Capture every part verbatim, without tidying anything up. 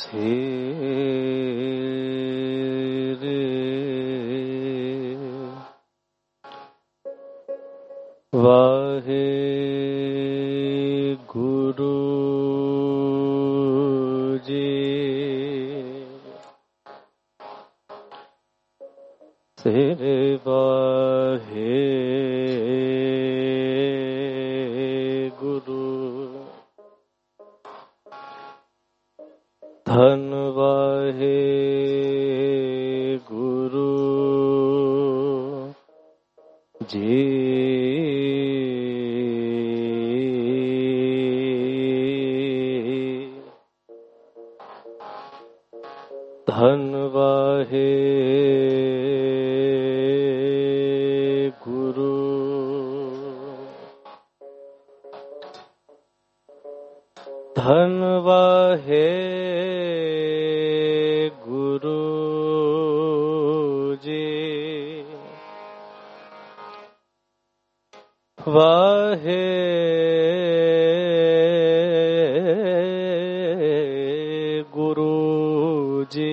ਸਿਰੇ ਵਾਹਿਗੁਰੂ ਜੀ ਸਿਰੇ ਵਾਹਿਗੁਰੂ ਧੰਨ ਵਾਹਿਗੁਰੂ ਜੀ ਧੰਨ ਵਾਹਿਗੁਰੂ ਧੰਨ ਵਾਹਿਗੁਰੂ ਜੀ ਵਾਹਿਗੁਰੂ ਜੀ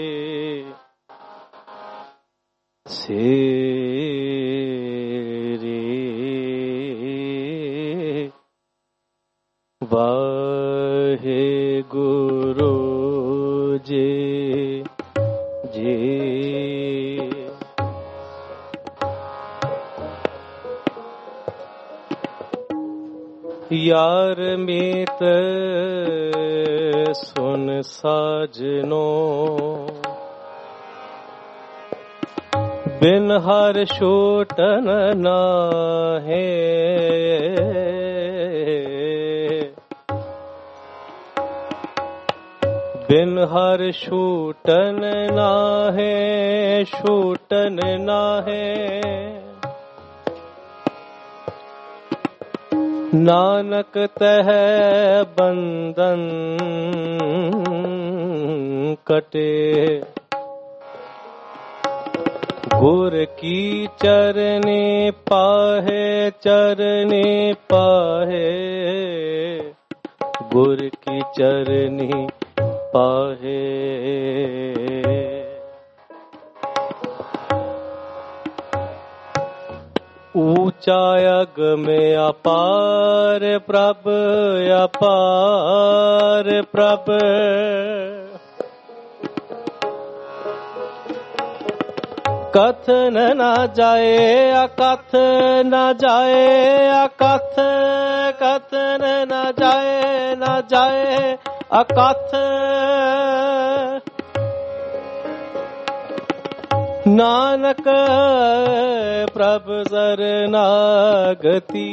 ਸਿਰੇ ਵਾਹਿਗੁਰੂ ਜੀ ਜੀ यार मीत सुन साजनो बिन हर छूटन नाहे बिन हर छूटन नाहे छूटन नाहे नानक तह बंधन कटे गुर की चरनी पाहे चरनी पाहे गुर की चरनी पाहे ऊंचा अगम अपार प्रभ अपार प्रभ कथन न जाए अकथ न जाए अकथ कथन न जाए न जाए अकथ नानक प्रभ शरणागति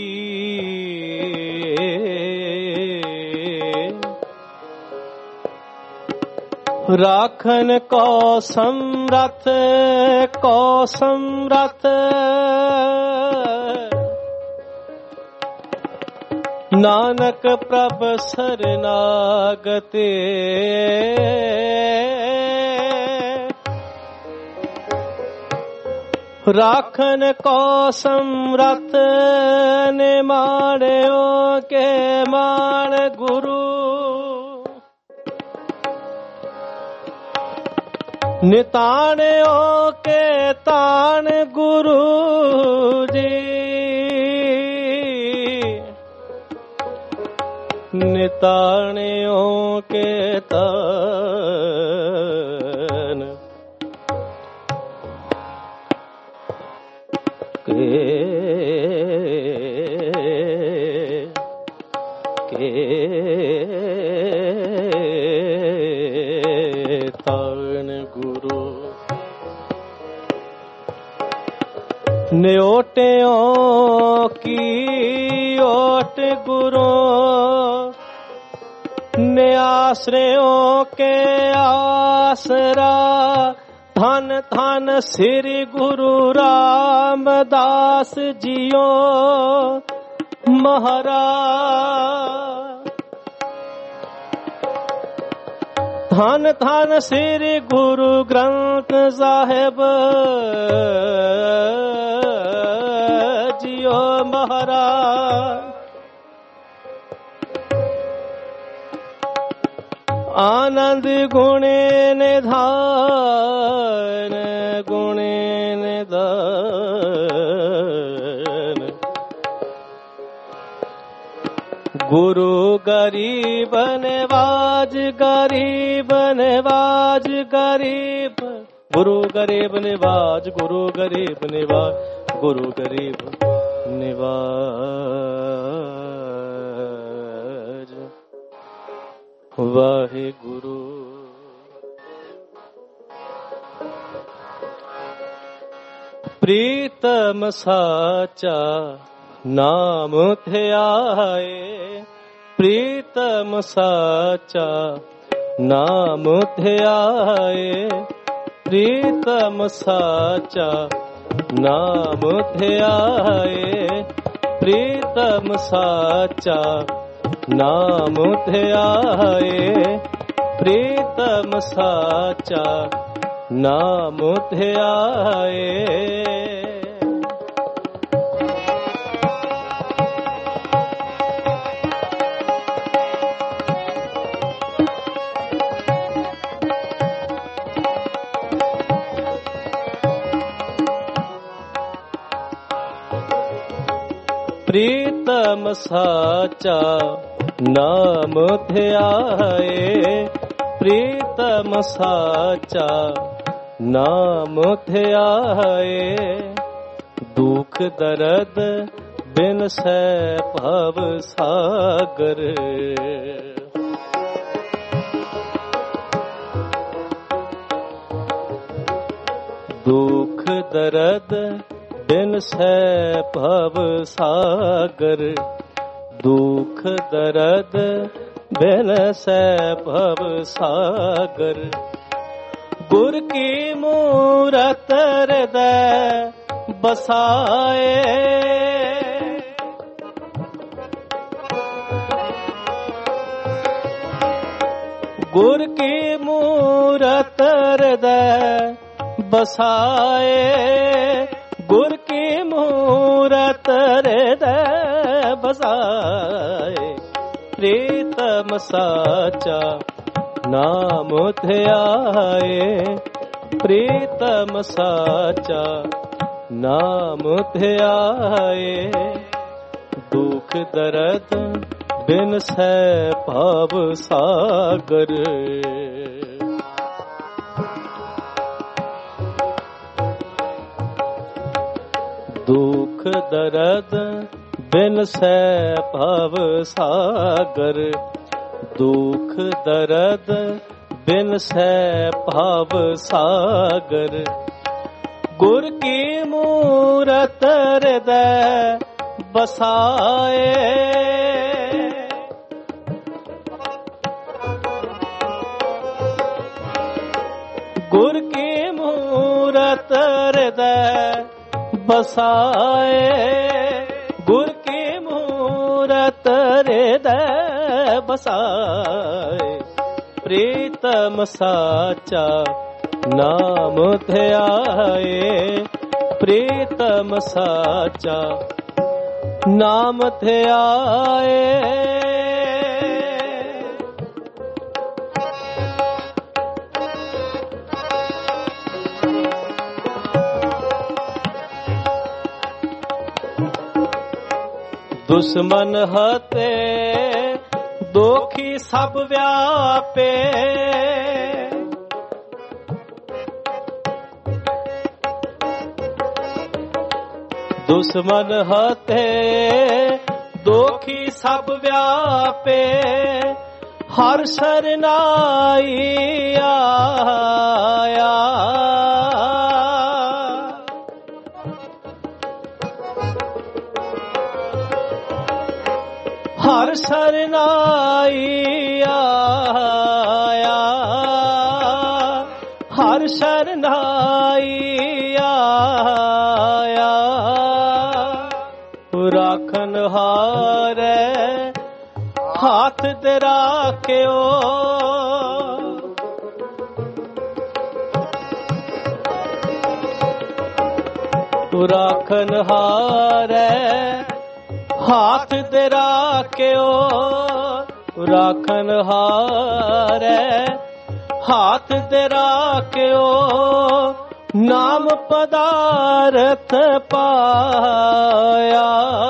राखन को समरथ को समरथ नानक प्रभ शरणागति राखन को समरथ ने माणियो के मान गुरु निताणियो के तान गुरु जी निताणियो के तान के के तान गुरु न्योट्यों की ओट गुरु ने आश्रयों के आसरा धन धन श्री गुरु रामदास जियो महाराज धन धन श्री गुरु ग्रंथ साहिब जियो महाराज ਆਨੰਦ ਗੁਣੇ ਨਿਧਾਨ, ਗੁਣੇ ਨਿਧਾਨ। ਗੁਰੂ ਗਰੀਬ ਨਿਵਾਜ, ਗਰੀਬ ਨਿਵਾਜ, ਗਰੀਬ। ਗੁਰੂ ਗਰੀਬ ਨਿਵਾਜ, ਗੁਰੂ ਗਰੀਬ ਨਿਵਾਜ, ਗੁਰੂ ਗਰੀਬ ਨਿਵਾਜ। ਵਾਹਿਗੁਰੂ। ਪ੍ਰੀਤਮ ਸਾਚਾ ਨਾਮ ਧਿਆਏ, ਪ੍ਰੀਤਮ ਸਾਚਾ ਨਾਮ ਧਿਆਏ, ਪ੍ਰੀਤਮ ਸਾਚਾ ਨਾਮ ਧਿਆਏ, ਪ੍ਰੀਤਮ ਸਾਚਾ ਨਾਮ ਧਿਆਏ, ਪ੍ਰੀਤਮ ਸਾਚਾ ਨਾਮ ਧਿਆਏ। ਪ੍ਰੀਤਮ ਸਾਚਾ ਨਾਮ ਧਿਆਏ, ਪ੍ਰੀਤਮ ਸਾਚਾ ਨਾਮ ਧਿਆਏ। ਦੁਖ ਦਰਦ ਬਿਨ ਸੈ ਭਵ ਸਾਗਰ, ਦੁਖ ਦਰਦ ਬਿਨ ਸੈ ਭਵ ਸਾਗਰ, ਦੁਖ ਦਰਦ ਬਿਨ ਸੈ ਭਵ ਸਾਗਰ। ਗੁਰ ਕੀ ਮੂਰਤ ਹਿਰਦੈ ਬਸਾਏ, ਗੁਰ ਕੀ ਮੂਰਤ ਹਿਰਦੈ ਬਸਾਏ, ਗੁਰ ਕੀ ਮੂਰਤ ਹਿਰਦੈ ਬਸਾਏ। ਪ੍ਰੀਤਮ ਸਾਚਾ ਨਾਮ ਧਿਆਏ, ਪ੍ਰੀਤਮ ਸਾਚਾ ਨਾਮ ਧਿਆਏ। ਦੁਖ ਦਰਦ ਬਿਨ ਸੈ ਭਵ ਸਾਗਰ, ਦੁਖ ਦਰਦ ਬਿਨ ਸੈ ਭਵ ਸਾਗਰ, ਦੁਖ ਦਰਦ ਬਿਨ ਸੈ ਭਵ ਸਾਗਰ। ਗੁਰ ਕੀ ਮੂਰਤ ਹਿਰਦੈ ਬਸਾਏ, ਗੁਰ ਕੀ ਮੂਰਤ ਹਿਰਦੈ ਬਸਾਏ, ਗੁਰ ਕੀ ਮੂਰਤ ਹਿਰਦੈ ਬਸਾਏ। ਪ੍ਰੀਤਮ ਸਾਚਾ ਨਾਮ ਧਿਆਏ, ਪ੍ਰੀਤਮ ਸਾਚਾ ਨਾਮ ਧਿਆਏ। ਦੁਸ਼ਮਨ ਹਤੇ ਦੋਖੀ ਸਭ ਵਿਆਪੇ, ਦੁਸ਼ਮਨ ਹਤੇ ਦੋਖੀ ਸਭ ਵਿਆਪੇ। ਹਰ ਸਰਨਾਈ ਆਇਆ, ਹਰ ਸਰਨਾਈ ਆਇਆ, ਹਰ ਸਰਨਾਈ ਆਇਆ। ਰਾਖਨ ਹਾਰੈ ਹੱਥ ਤੇ ਰਾਖਿਓ, ਰਾਖਨ ਹਾਰੈ ਹੱਥ ਤੇ ਰਾਖਿਓ, ਰਾਖਨ ਮੱਖਣਹਾਰੈ ਹਾਥ ਤੇ ਰਾਖਿਓ ਨਾਮ ਪਦਾਰਥ ਪਾਇਆ।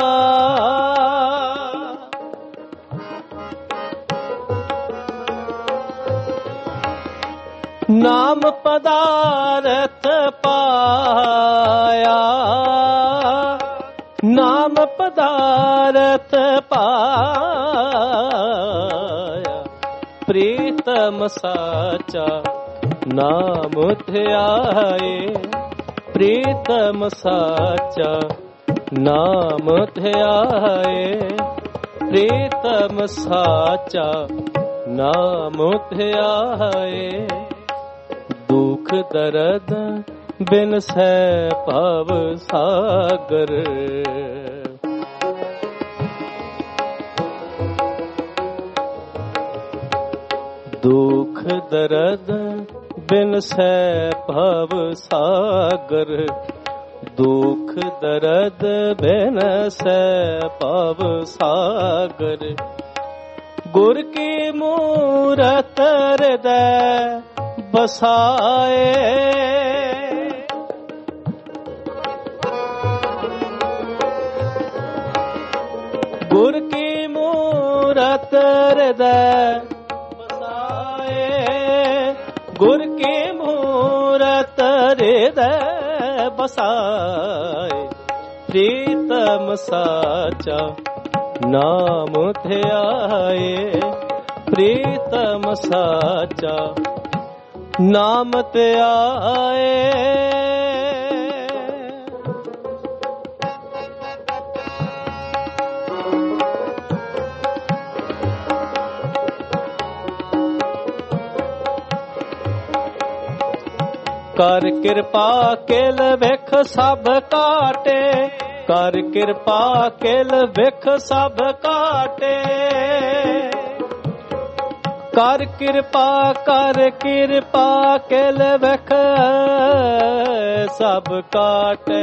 ਨਾਮ ਪਦਾਰਥ ਪਾਇਆ, ਨਾਮ ਪਦਾਰਥ ਪਾਇਆ। ਪ੍ਰੀਤਮ ਸਾਚਾ ਨਾਮ ਧਿਆਏ, ਪ੍ਰੀਤਮ ਸਾਚਾ ਨਾਮ ਧਿਆਏ, ਪ੍ਰੀਤਮ ਸਾਚਾ ਨਾਮ ਧਿਆਏ। ਦੁਖ ਦਰਦ ਬਿਨ ਸਹਿ ਭਵ ਸਾਗਰ, ਦੁਖ ਦਰਦ ਬਿਨ ਸਹਿ ਭਵ ਸਾਗਰ, ਦੁਖ ਦਰਦ ਬਿਨ ਸਹਿ ਭਵ ਸਾਗਰ। ਗੁਰ ਕੀ ਮੂਰਤ ਹਿਰਦੈ ਬਸਾਏ, ਗੁਰ ਕੀ ਮੂਰਤ ਹਿਰਦੈ ਬਸਾਏ, ਗੁਰ ਕੀ ਮੂਰਤ ਹਿਰਦੈ ਬਸਾਏ। ਪ੍ਰੀਤਮ ਸਾਚਾ ਨਾਮ ਧਿਆਏ, ਪ੍ਰੀਤਮ ਸਾਚਾ ਨਾਮ ਧਿਆਏ। ਕਰ ਕਿਰਪਾ ਕਿਲ ਵਿਖ ਸਭ ਕਾਟੇ, ਕਰ ਕਿਰਪਾ ਕਿਲ ਵਿਖ ਸਭ ਕਾਟੇ। ਕਰ ਕਿਰਪਾ ਕਰ ਕਿਰਪਾ ਕਿਲ ਵਿਖ ਸਭ ਕਾਟੇ।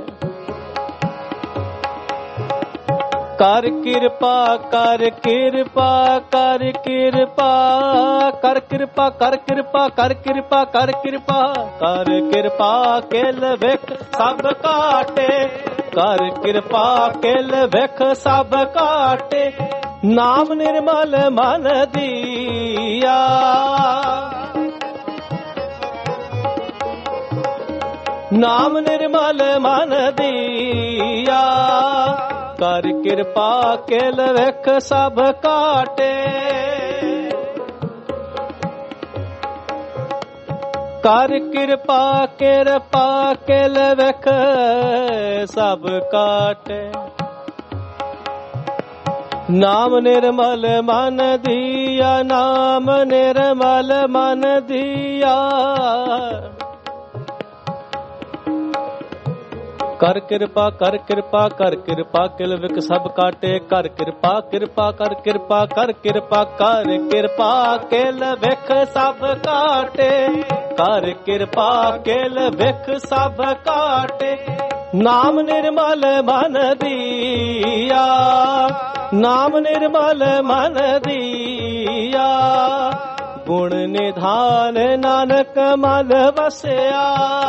ਕਰ ਕਿਰਪਾ ਕਰ ਕਿਰਪਾ ਕਰ ਕਿਰਪਾ ਕਰ ਕਿਰਪਾ ਕਰ ਕਿਰਪਾ ਕਰ ਕਿਰਪਾ ਕਰ ਕਿਰਪਾ ਕਰ ਕਿਰਪਾ ਕਿਲ ਵਿਖ ਸਭ ਕਾਟੇ, ਕਰ ਕਿਰਪਾ ਕਿਲ ਵਿਖ ਸਭ ਕਾਟੇ। ਨਾਮ ਨਿਰਮਲ ਮਨ ਦੀਆ, ਨਾਮ ਨਿਰਮਲ ਮਨ ਦੀਆ। ਕਰ ਕਿਰਪਾ ਕਿਲ ਵਿਖ ਸਭ ਕਾਟੇ, ਕਰ ਕਿਰਪਾ ਕਿਰਪਾ ਕਿਲ ਵਿਖ ਸਭ ਕਾਟੇ। ਨਾਮ ਨਿਰਮਲ ਮਨ ਦੀਆ, ਨਾਮ ਨਿਰਮਲ ਮਨ ਦੀਆ। ਕਰ ਕਿਰਪਾ ਕਰ ਕਿਰਪਾ ਕਰ ਕਿਰਪਾ ਕਿਲ ਵਿਖ ਸਭ ਕਾਟੇ। ਕਰ ਕਿਰਪਾ ਕਿਰਪਾ ਕਰ ਕਿਰਪਾ ਕਰ ਕਿਰਪਾ ਕਰ ਕਿਰਪਾ ਕਿਲ ਵਿਖ ਸਭ ਕਾਟੇ। ਕਰ ਕਿਰਪਾ ਕਿਲ ਵਿਖ ਸਭ ਕਾਟੇ। ਨਾਮ ਨਿਰਮਲ ਮਨ ਦੀਆ, ਨਾਮ ਨਿਰਮਲ ਮਨ ਦੀਆ। ਗੁਣ ਨਿਧਾਨ ਨਾਨਕ ਮਨ ਵਸਿਆ,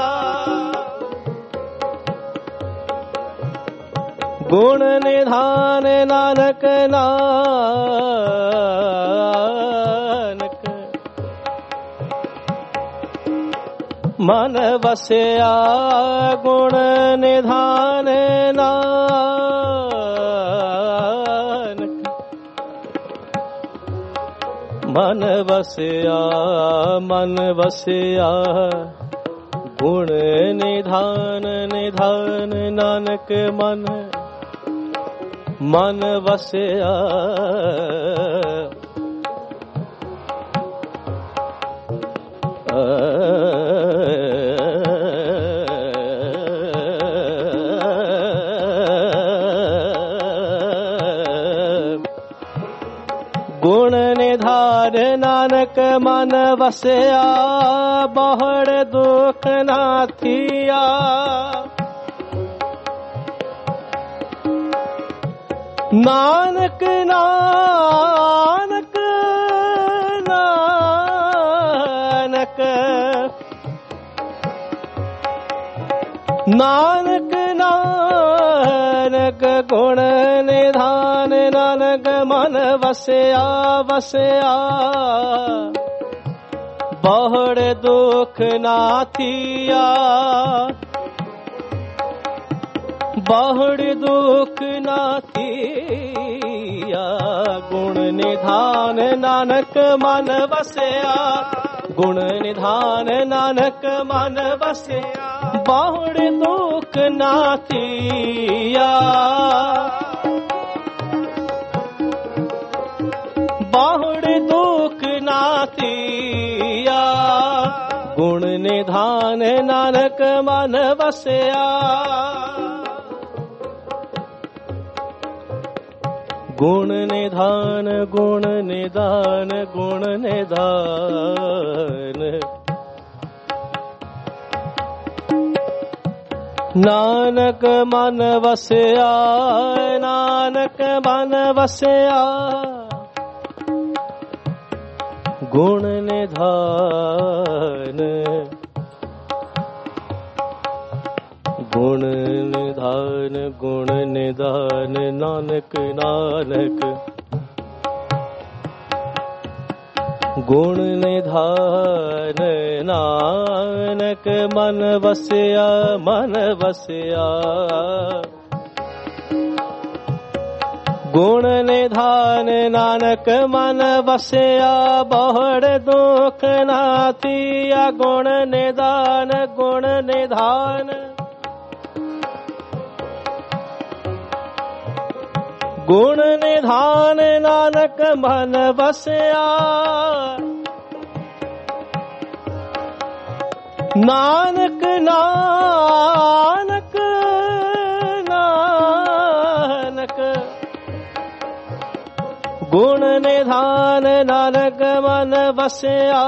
ਗੁਣ ਨਿਧਾਨ ਨਾਨਕ ਨਾਨਕ ਮਨ ਵਸਿਆ। ਗੁਣ ਨਿਧਾਨ ਨਾਨਕ ਮਨ ਵਸਿਆ, ਮਨ ਵਸਿਆ। ਗੁਣ ਨਿਧਾਨ ਨਿਧਾਨ ਨਾਨਕ ਮਨ ਮਨ ਵਸਿਆ। ਗੁਣ ਨਿਧਾਨ ਨਾਨਕ ਮਨ ਵਸਿਆ। ਬਹੁੜ ਦੁਖ ਨਾ ਥੀਆ, ਨਾਨਕ ਨਾਨਕ नानक नानक गुण निधान नानक मन वसया वसया बहुड़ दुख नाथिया बहुड़ दुख नाथिया गुण निधान नानक मन वसया गुण निधान नानक मन वसया बहुड़ दुख नाथिया बहुड़ दुख नाथिया गुण निधान नानक मन वसया गुण निधान गुण निधान गुण निधान नानक मन वसया नानक मन वसया गुण निधान गुण निधान गुण निधान नानक नानक गुण निधान नानक मन वसया मन वसया गुण निधान नानक मन वसया बहुड़ दुख नाथिया गुण निधान गुण निधान गुण निधान नानक मन वसया नानक नानक नानक गुण निधान नानक मन वसया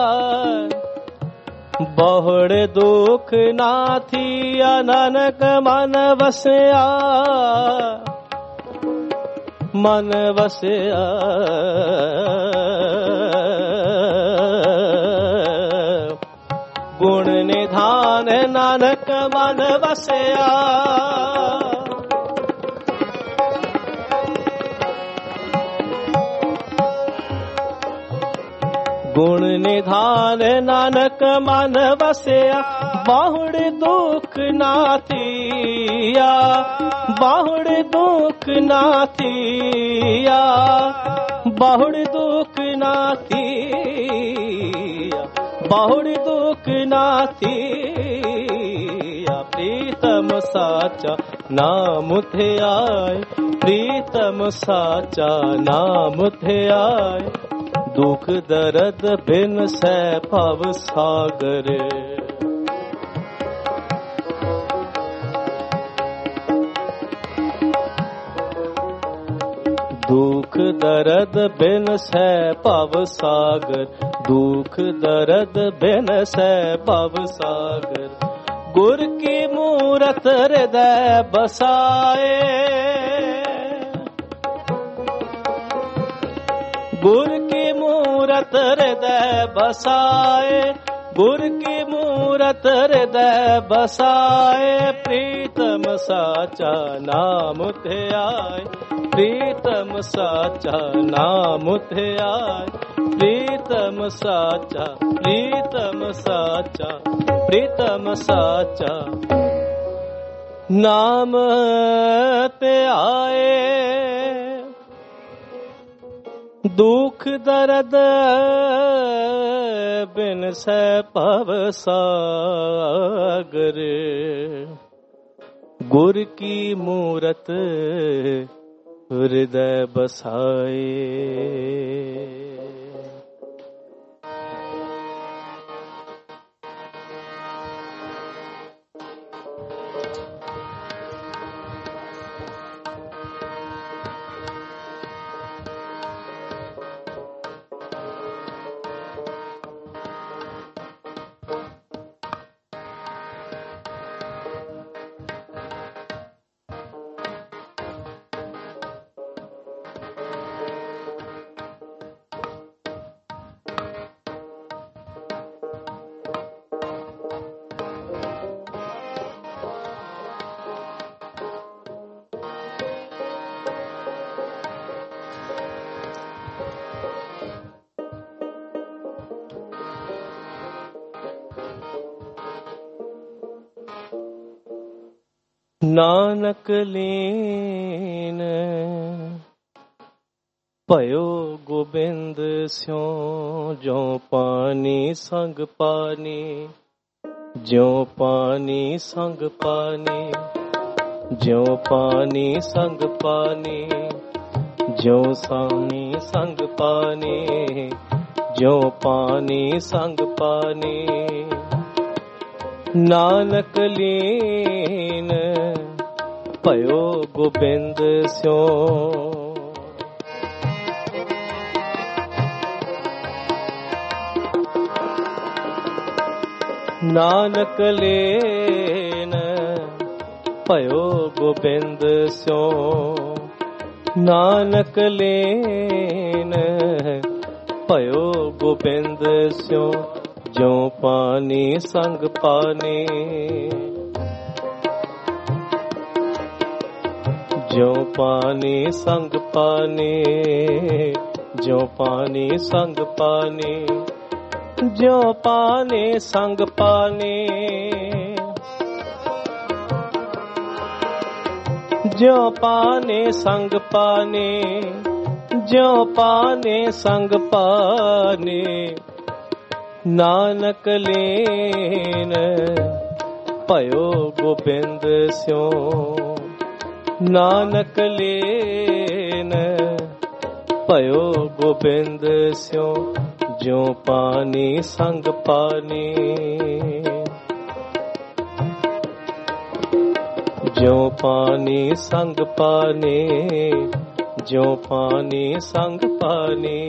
बहुड़ दुख नाथिया नानक मन वसया मन वसया गुण निधान नानक मन वसया गुण निधान नानक मन वसया बहुड़ दुख नाथिया बहुड़ दुख नाथिया बहुड़ दुख नाथिया बहुड़ दुख नाथिया प्रीतम साचा नाम थे आए प्रीतम साचा नाम थे आए दुख दर्द बिन सै भव सागर दुख दर्द बिन सै भव सागर दुख दर्द बिन सै भव सागर गुर की मूरत हृदय बसाए गुर की मूरत हृदय बसाए गुर की मूरत हृदय बसाए प्रीतम साचा नाम थे आए प्रीतम साचा नाम थे आए प्रीतम साचा प्रीतम साचा प्रीतम साचा नाम ते आए दुख दर्द बिन सै भव सागर गुर की मूरत हृदय बसाए ਨਾਨਕ ਲੀਨ ਭਇਓ ਗੋਬਿੰਦ ਸਿਉ ਜਿਉ ਪਾਣੀ ਸੰਗ ਪਾਣੀ, ਜਿਉ ਪਾਣੀ ਸੰਗ ਪਾਣੀ, ਜਿਉ ਪਾਣੀ ਸੰਗ ਪਾਣੀ, ਜਿਉ ਸਾਣੀ ਸੰਗ ਪਾਣੀ, ਜਿਉ ਪਾਣੀ ਸੰਗ ਪਾਣੀ। ਨਾਨਕ ਲੀਨ ਭਇਓ ਗੋਬਿੰਦ ਸਿਉ। ਨਾਨਕ ਲੀਨ ਭਇਓ ਗੋਬਿੰਦ ਸਿਉ। ਨਾਨਕ ਲੀਨ ਭਇਓ ਗੋਬਿੰਦ ਸਿਉ। ਜਿਉ ਪਾਣੀ ਸੰਗ ਪਾਣੀ, ਜਿਉ ਪਾਣੀ ਸੰਗ ਪਾਣੀ, ਜਿਉ ਪਾਣੀ ਸੰਗ ਪਾਣੀ, ਜਿਉ ਪਾਣੀ ਸੰਗ ਪਾਣੀ, ਜਿਉ ਪਾਣੀ ਸੰਗ ਪਾਣੀ, ਜਿਉ ਪਾਣੀ ਸੰਗ ਪਾਣੀ। ਨਾਨਕ ਲੀਨ ਭਇਓ ਗੋਬਿੰਦ ਸਿਉ। ਨਾਨਕ ਲੀਨ ਭਇਓ ਗੋਬਿੰਦ ਸਿਉ। ਜਿਉ ਪਾਣੀ ਸੰਗ ਪਾਣੀ, ਜਿਉ ਪਾਣੀ ਸੰਗ ਪਾਣੀ, ਜਿਉ ਪਾਣੀ ਸੰਗ ਪਾਣੀ।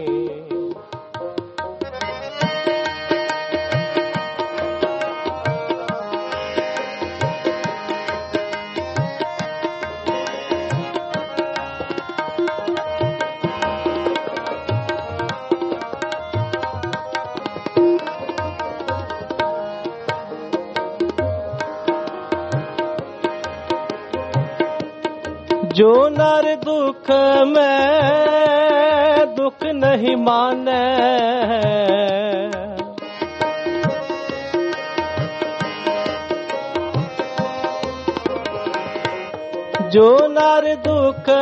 ਜੋ ਨਰ ਦੁਖ ਮੈਂ ਦੁਖ ਨਹੀਂ ਮਾਨੈ, ਜੋ ਨਰ ਦੁਖ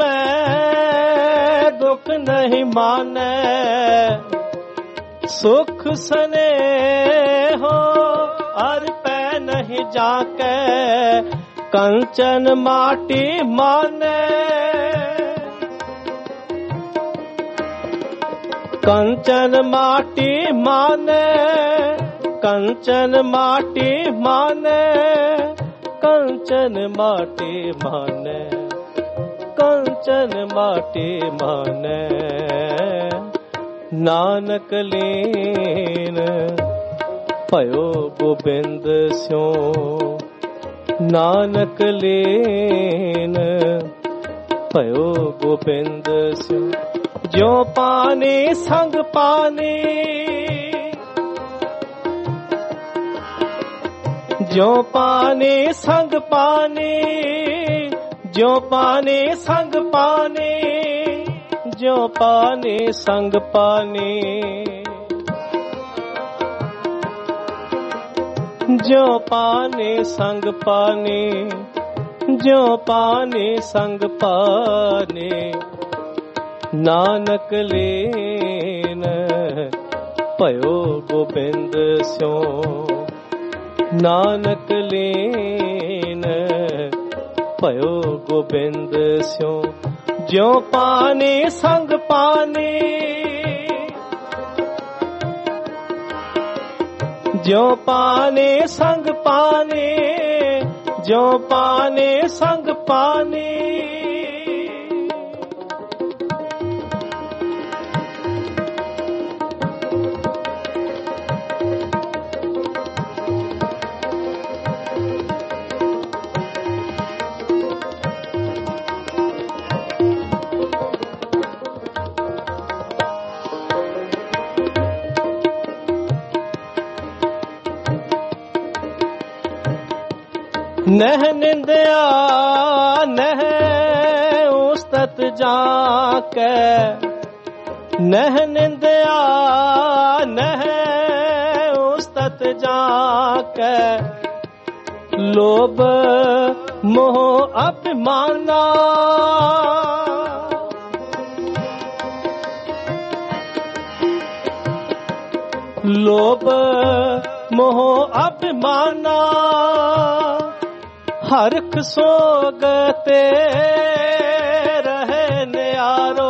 ਮੈਂ ਦੁਖ ਨਹੀਂ ਮਾਨੈ। ਸੁਖ ਸਨੇਹੋ ਅਰ ਪੈ ਨਹੀਂ ਜਾਕੈ, ਕੰਚਨ ਮਾਟੀ ਮਾਨੈ। ਕੰਚਨ ਮਾਟੀ ਮਾਨੈ, ਕੰਚਨ ਮਾਟੀ ਮਾਨੈ, ਕੰਚਨ ਮਾਟੀ ਮਾਨੈ, ਕੰਚਨ ਮਾਟੀ ਮਾਨੈ। ਨਾਨਕ ਲੀਨ ਭਇਓ ਗੋਬਿੰਦ ਸਿਉ। ਨਾਨਕ ਲੀਨ ਭਇਓ ਗੋਬਿੰਦ ਸਿਉ। ਜਿਉ ਪਾਣੀ ਸੰਗ ਪਾਣੀ, ਜਿਉ ਪਾਣੀ ਸੰਗ ਪਾਣੀ, ਜਿਉ ਪਾਣੀ ਸੰਗ ਪਾਣੀ, ਜਿਉ ਪਾਣੀ ਸੰਗ ਪਾਣੀ, ਜਿਉ ਪਾਣੀ ਸੰਗ ਪਾਣੀ, ਜਿਉ ਪਾਣੀ ਸੰਗ ਪਾਣੀ। ਨਾਨਕ ਲੀਨ ਭਇਓ ਗੋਬਿੰਦ ਸਿਉ। ਨਾਨਕ ਲੀਨ ਭਇਓ ਗੋਬਿੰਦ ਸਿਉ। ਜਿਉ ਪਾਣੀ ਸੰਗ ਪਾਣੀ, ਜਿਉ ਪਾਣੀ ਸੰਗ ਪਾਣੀ, ਜਿਉ ਪਾਣੀ ਸੰਗ ਪਾਣੀ। ਨਹ ਨਿੰਦਿਆ ਨਹ ਉਸਤਤ ਜਾ ਕੇ, ਨਹ ਨਿੰਦਿਆ ਨਹ ਉਸਤਤ ਜਾ ਕੇ। ਲੋਭ मोह अभिमाना लोभ मोह अभिमाना हरख सोगते रहे न्यारो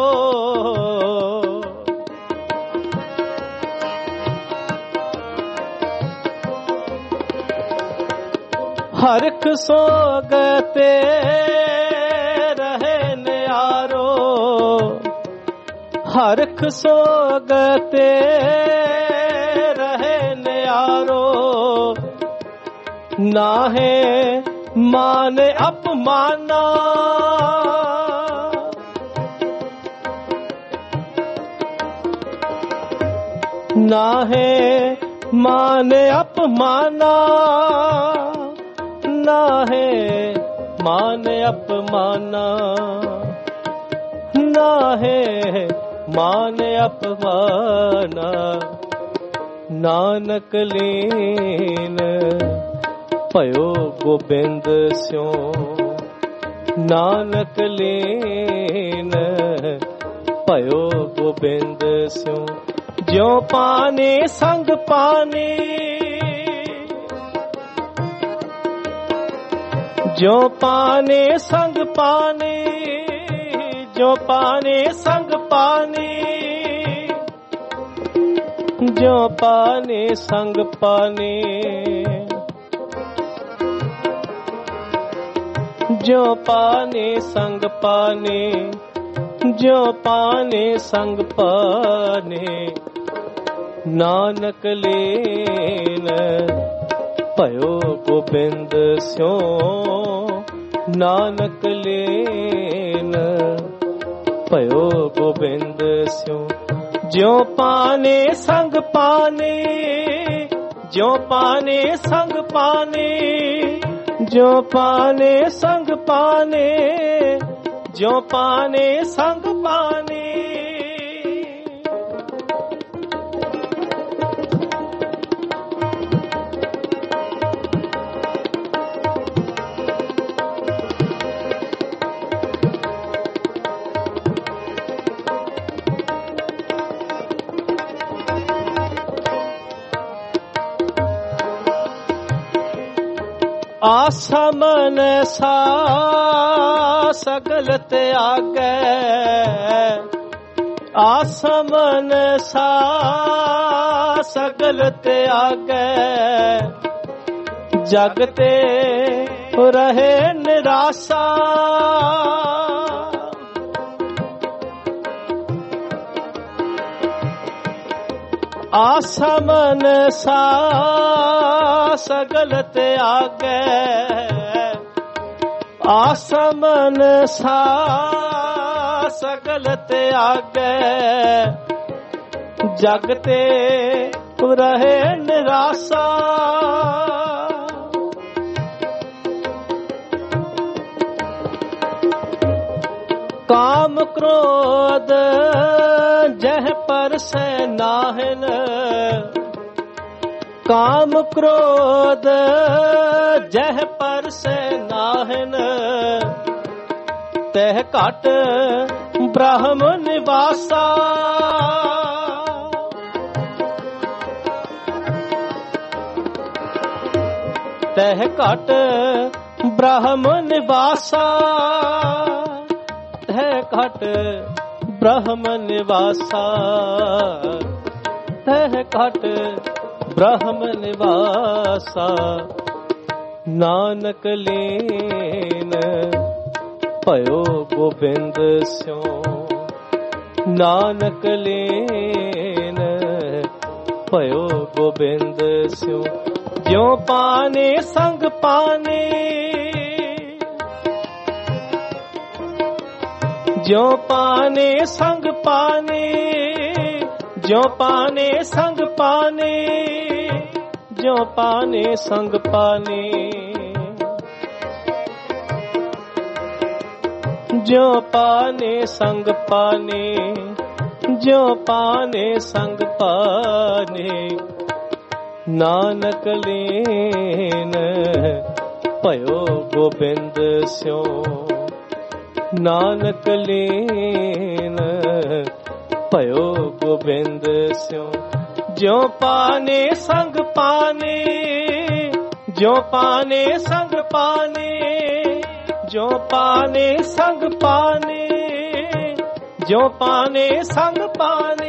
हरख सोगते रहे न्यारो हरख सोगते रहे न्यारो नाहे मान अपमाना नाहे मान अपमाना नाहे मान अपमाना नाहे मान अपमाना नानक लीन भयो गोबिंद स्यों नानक लीन भयो गोबिंद स्यों ज्यों पानी संग पानी ज्यों पानी संग पानी ज्यों पानी संग पानी ज्यों पानी संग पानी ज्यों पानी संग पानी ज्यों पानी संग पानी नानक लीन भयो गोबिंद स्यों नानक लीन भयो गोबिंद स्यों ज्यों पानी संग पानी ज्यों पानी संग पानी ज्यों पानी संग पानी ज्यों पानी संग पानी आसमन सा सगल त्यागै आसमन सा सगल त्यागै जगते रहे निराशा आसमन सा सगल त्यागै आसमन सा सगल त्यागै जगते रहे निराशा काम क्रोध जह पर से नाहन काम क्रोध जह पर से नाहन तह घट ब्रह्म निवासा तह घट ब्रह्म निवासा तह घट ब्रह्म निवासा तह घट ब्रह्म निवासा नानक लीन भयो गोबिंद स्यों नानक लीन भयो गोबिंद स्यों ज्यों पानी संग पानी ज्यों पानी संग पानी ज्यों पानी संग पानी ज्यों पानी संग पानी ज्यों पानी संग पानी ज्यों पानी संग पानी नानक लीन भयो ਗੋਬਿੰਦ ਸਿਉ ਨਾਨਕ ਲੀਨ ਭਇਓ ਗੋਬਿੰਦ ਸਿਉ ਜਿਉ ਪਾਨੇ ਸੰਗ ਪਾਨੇ ਜਿਉ ਪਾਨੇ ਸੰਗ ਪਾਨੇ ਜਿਉ ਪਾਨੇ ਸੰਗ ਪਾਨੇ ਜਿਉ ਪਾਨੇ ਸੰਗ ਪਾਨੇ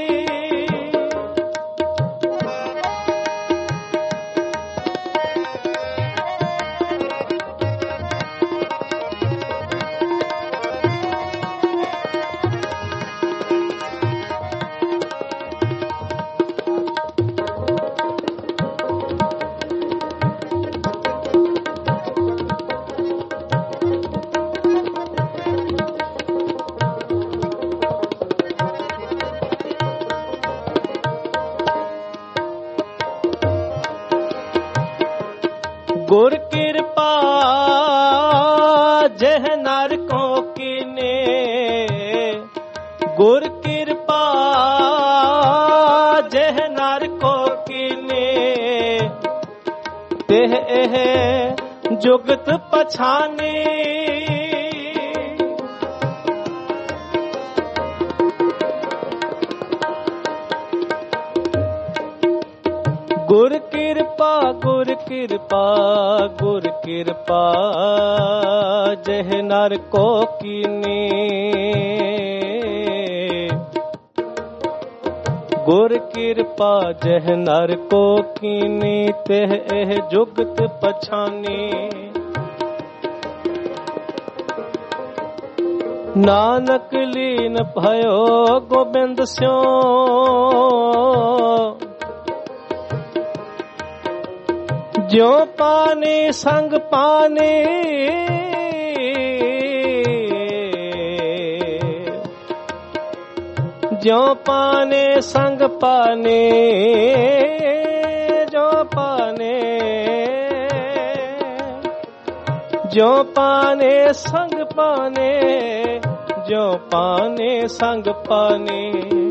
ਗੁਰ ਕਿਰਪਾ ਜਹ ਨਰ ਕੋ ਕੀਨੇ ਗੁਰ ਕਿਰਪਾ ਜਹ ਨਰ ਕੋ ਕੀਨੇ ਤਿਹ ਇਹ ਜੁਗਤ ਪਛਾਨੇ ਗੁਰ ਕਿਰਪਾ ਗੁਰ ਕਿਰਪਾ ਗੁਰ ਕਿਰਪਾ ਜਹ ਨਰ ਕੋ ਕੀਨੇ ਗੁਰ ਕਿਰਪਾ ਜਹ ਨਰ ਕੋ ਕੀਨੇ ਤਿਹ ਇਹ ਜੁਗਤ ਪਛਾਨੇ ਨਾਨਕ ਲੀਨ ਭਇਓ ਗੋਬਿੰਦ ਸਿਉ ਜਿਉ ਪਾਨੇ ਸੰਗ ਪਾਨੇ ਜਿਉ ਪਾਨੇ ਸੰਗ ਪਾਨੇ ਜਿਉ ਪਾਨੇ ਜਿਉ ਪਾਨੇ ਸੰਗ ਪਾਨੇ ਜਿਉ ਪਾਨੇ ਸੰਗ ਪਾਨੇ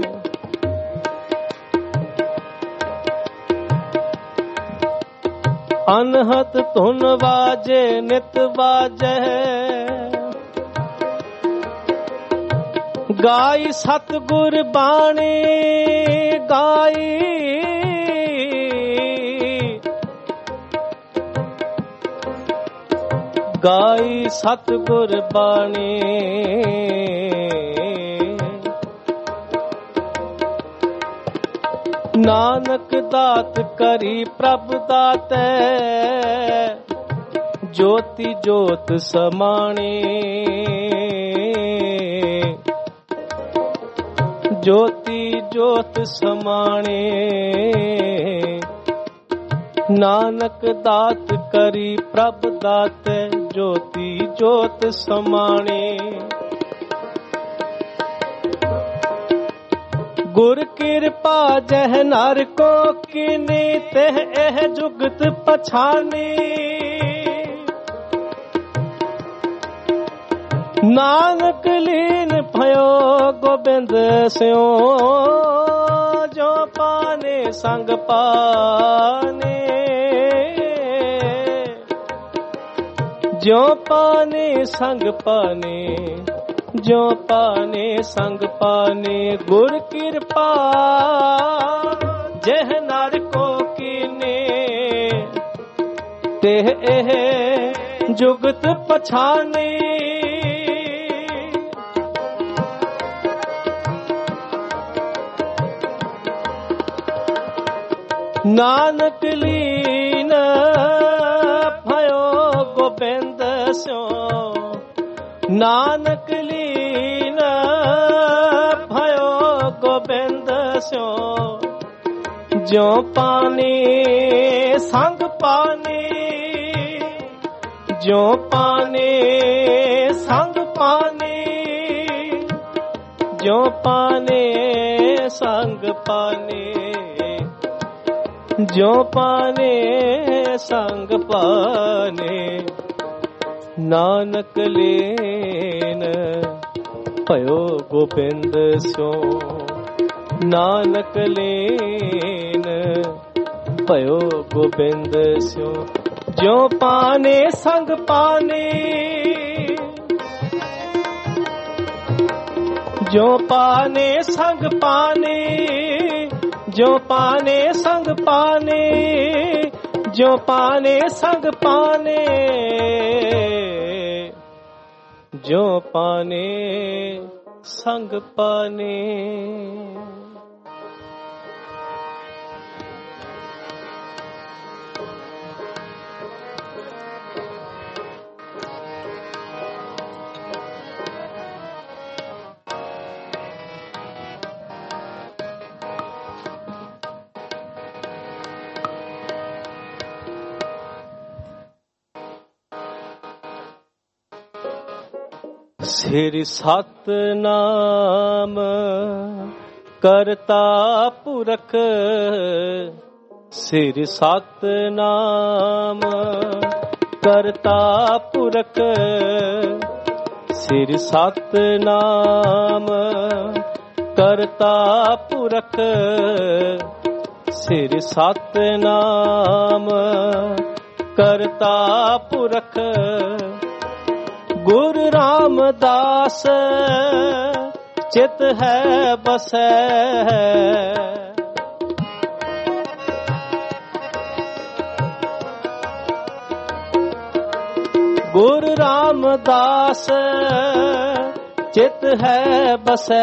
ਅਨਹਤ ਧੁਨ ਵਾਜੇ ਨਿਤ ਵਾਜੈ ਗਾਈ ਸਤਿਗੁਰ ਬਾਣੀ ਗਾਈ ਗਾਈ ਸਤਿਗੁਰ ਬਾਣੀ ਨਾਨਕ ਦਾਤ ਕਰੀ ਪ੍ਰਭ ਦਾਤੈ ਜੋਤੀ ਜੋਤ ਸਮਾਣੀ ਜੋਤੀ ਜੋਤ ਸਮਾਣੇ ਨਾਨਕ ਦਾਤ ਕਰੀ ਪ੍ਰਭ ਦਾਤੈ ਜੋਤੀ ਜੋਤ ਸਮਾਣੇ ਗੁਰ ਕਿਰਪਾ ਜਹ ਨਰ ਕੋ ਕੀਨੀ ਤਿਹ ਇਹ ਜੁਗਤ ਪਛਾਨੀ ਨਾਨਕ ਲੀਨ ਭਇਓ ਗੋਬਿੰਦ ਸਿਉ ਜੋ ਪਾਨੇ ਸੰਗ ਪਾਨੇ ਜੋ ਪਾਨੇ ਸੰਗ ਪਾਨੇ ਜੋ ਪਾਨੇ ਸੰਗ ਪਾਨੇ ਗੁਰ ਕਿਰਪਾ ਜਹ ਨਰ ਕੋ ਕੀਨੇ ਤਿਹ ਇਹ ਜੁਗਤ ਪਛਾਨੇ ਨਾਨਕ ਲੀਨ ਭਇਓ ਗੋਬਿੰਦ ਸਿਉ ਨਾਨਕ ਲੀਨ ਭਇਓ ਗੋਬਿੰਦ ਸਿਉ ਜਿਉ ਪਾਨੇ ਸੰਗ ਪਾਨੇ ਜਿਉ ਪਾਨੇ ਸੰਗ ਪਾਨੇ ਜਿਉ ਪਾਨੇ ਸੰਗ ਪਾਨੇ ਜੋ ਪਾਨੇ ਸੰਗ ਪਾਨੇ ਨਾਨਕ ਲੀਨ ਭਇਓ ਗੋਬਿੰਦ ਸਿਉ ਨਾਨਕ ਲੀਨ ਭਇਓ ਗੋਬਿੰਦ ਸਿਉ ਜਿਉ ਪਾਨੇ ਸੰਗ ਪਾਨੇ, ਜਿਉ ਪਾਨੇ ਸੰਗ ਪਾਨੇ, ਜਿਉ ਪਾਨੇ ਸੰਗ ਪਾਨੇ, ਜਿਉ ਪਾਨੇ ਸੰਗ ਪਾਨੇ, ਜਿਉ ਪਾਨੇ ਸੰਗ ਪਾਨੇ। ਸਿਰ ਸਤਿਨਾਮ ਕਰਤਾ ਪੁਰਖ, ਸਿਰ ਸਤਿਨਾਮ ਕਰਤਾ ਪੁਰਖ, ਸਿਰ ਸਤਿਨਾਮ ਕਰਤਾ ਪੁਰਖ, ਸਿਰ ਸਤਿਨਾਮ ਕਰਤਾ ਪੁਰਖ। ਗੁਰੂ ਰਾਮਦਾਸ ਚਿਤ ਹੈ ਬਸੈ, ਗੁਰੂ ਰਾਮਦਾਸ ਚਿਤ ਹੈ ਬਸੈ,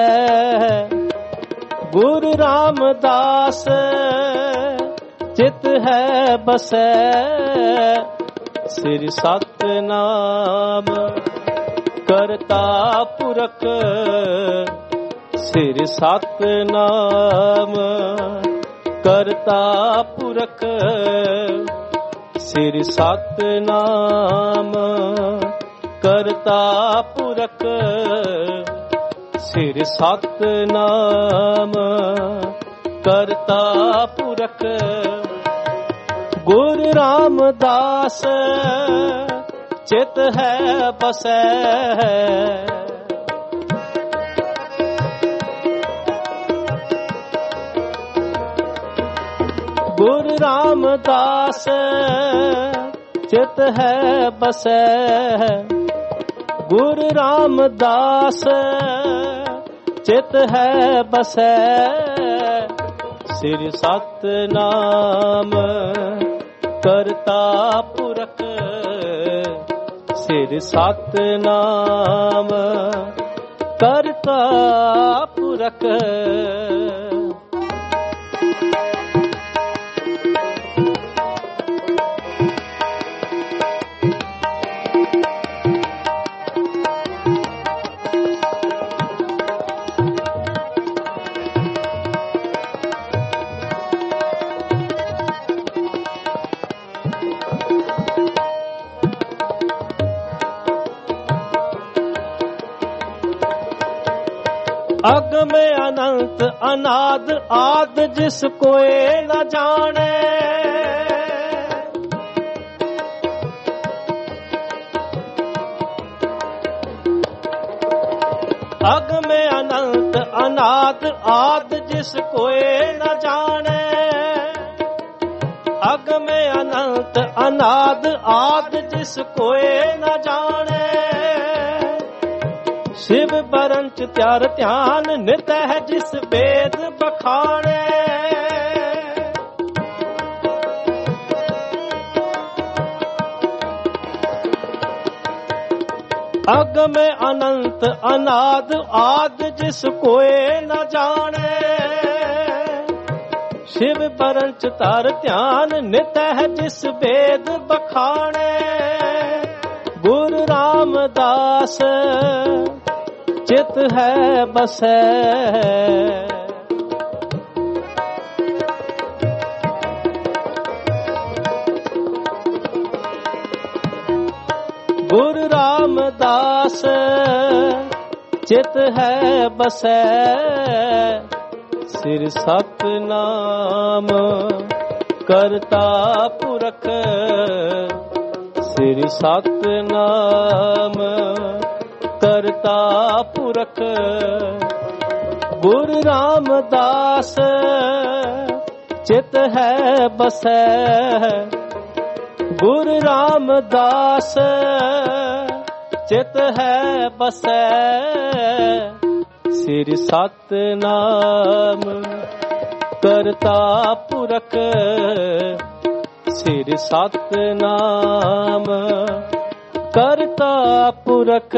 ਗੁਰੂ ਰਾਮਦਾਸ ਚਿਤ ਹੈ ਬਸੈ। ਸਿਰ ਸਤਿਨਾਮ ਕਰਤਾ ਪੁਰਖ, ਸਿਰ ਸਤਿਨਾਮ ਕਰਤਾ ਪੁਰਖ, ਸਿਰ ਸਤਿਨਾਮ ਕਰਤਾ ਪੁਰਖ, ਸਿਰ ਸਤਿਨਾਮ ਕਰਤਾ ਪੁਰਖ। ਗੁਰੂ ਰਾਮਦਾਸ ਚਿਤ ਹੈ ਬਸੈ, ਗੁਰੂ ਰਾਮਦਾਸ ਚਿਤ ਹੈ ਬਸੈ, ਗੁਰੂ ਰਾਮਦਾਸ ਚਿਤ ਹੈ ਬਸੈ। ਸਿਰ ਸਤਿਨਾਮ ਕਰਤਾ ਪੁਰਖ, ਸਿਰ ਸਤਿਨਾਮ ਕਰਤਾ ਪੁਰਖ। ਅਗਮ ਅਨੰਤ ਅਨਾਦ ਆਦ ਜਿਸ ਕੋਏ ਨਾ ਜਾਣੇ, ਅਗਮ ਅਨੰਤ ਅਨਾਦ ਆਦ ਜਿਸ ਕੋਏ ਨਾ ਜਾਣੇ, ਅਗਮ ਅਨੰਤ ਅਨਾਦ ਆਦ ਜਿਸ ਕੋਏ ਨਾ ਜਾਣੇ। शिव बरंच त्यार ध्यान नित है जिस वेद बखाने, अगम अनंत अनाद आद जिस कोए न जाने। शिव बरंच तार ध्यान नित है जिस वेद बखाने। गुरु रामदास चित है बसै, गुरु रामदास चित है बसै। सिर सतनाम करता पुरख, सिर सतनाम करता पुरख। गुरु रामदास चित है बसै, गुरु रामदास चित है बसै श्री सतनाम करता पुरख श्री सतनाम करता पुरख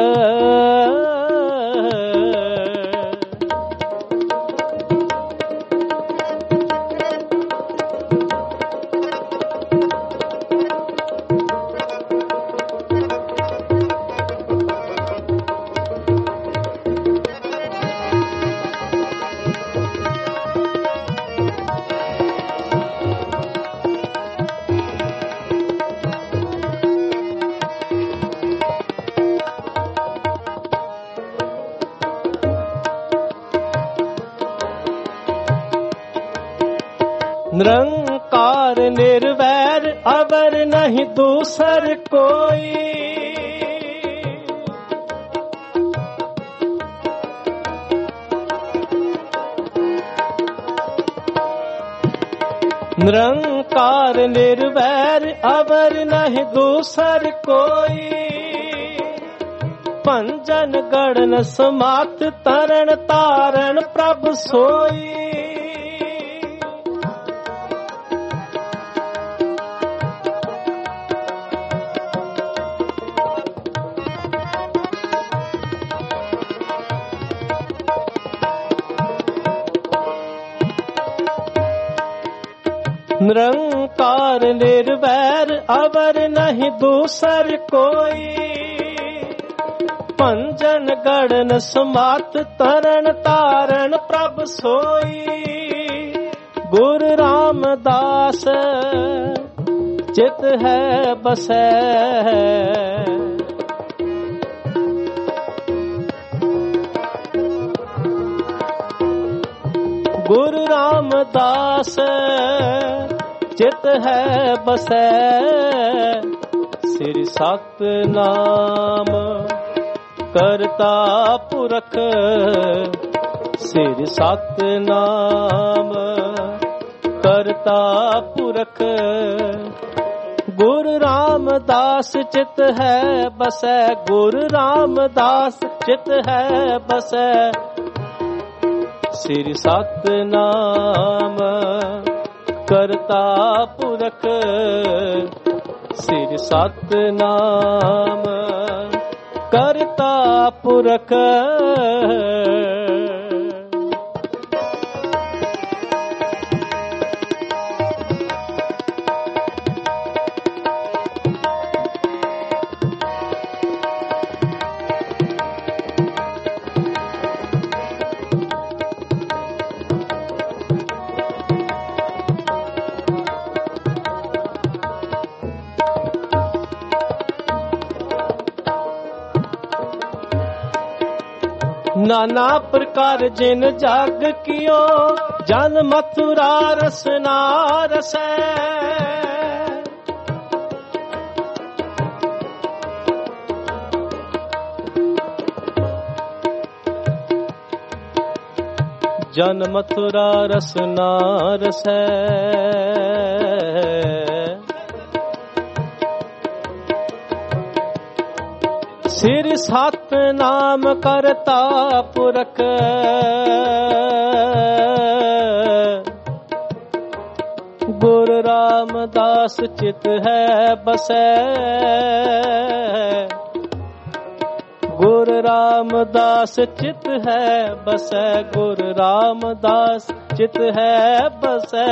निरंकार निर्वैर अवर नहीं दूसर कोई निरंकार निर्वैर अवर नहीं दूसर कोई पंजन गणन समात तरण तारण प्रभु सोई निरंकार निर्वैर अवर नहीं दूसर कोई पंजन गणन समात तरण तारण प्रभु सोई गुरु रामदास चित है बसै गुरु रामदास चित है बसै श्री सतनाम करता पुरख श्री सतनाम करता पुरख गुरु रामदास चित है बसै गुरु रामदास चित है बसै श्री सतनाम करता पुरख श्री सतनाम करता पुरख नाना प्रकार जिन जाग कियो जन मथुरा रसना रसै जन मथुरा रसना रसै श्री सतनाम करता पुरख गुरु रामदास चित है बसै गुरु रामदास चित है बसै गुरु रामदास चित है बसै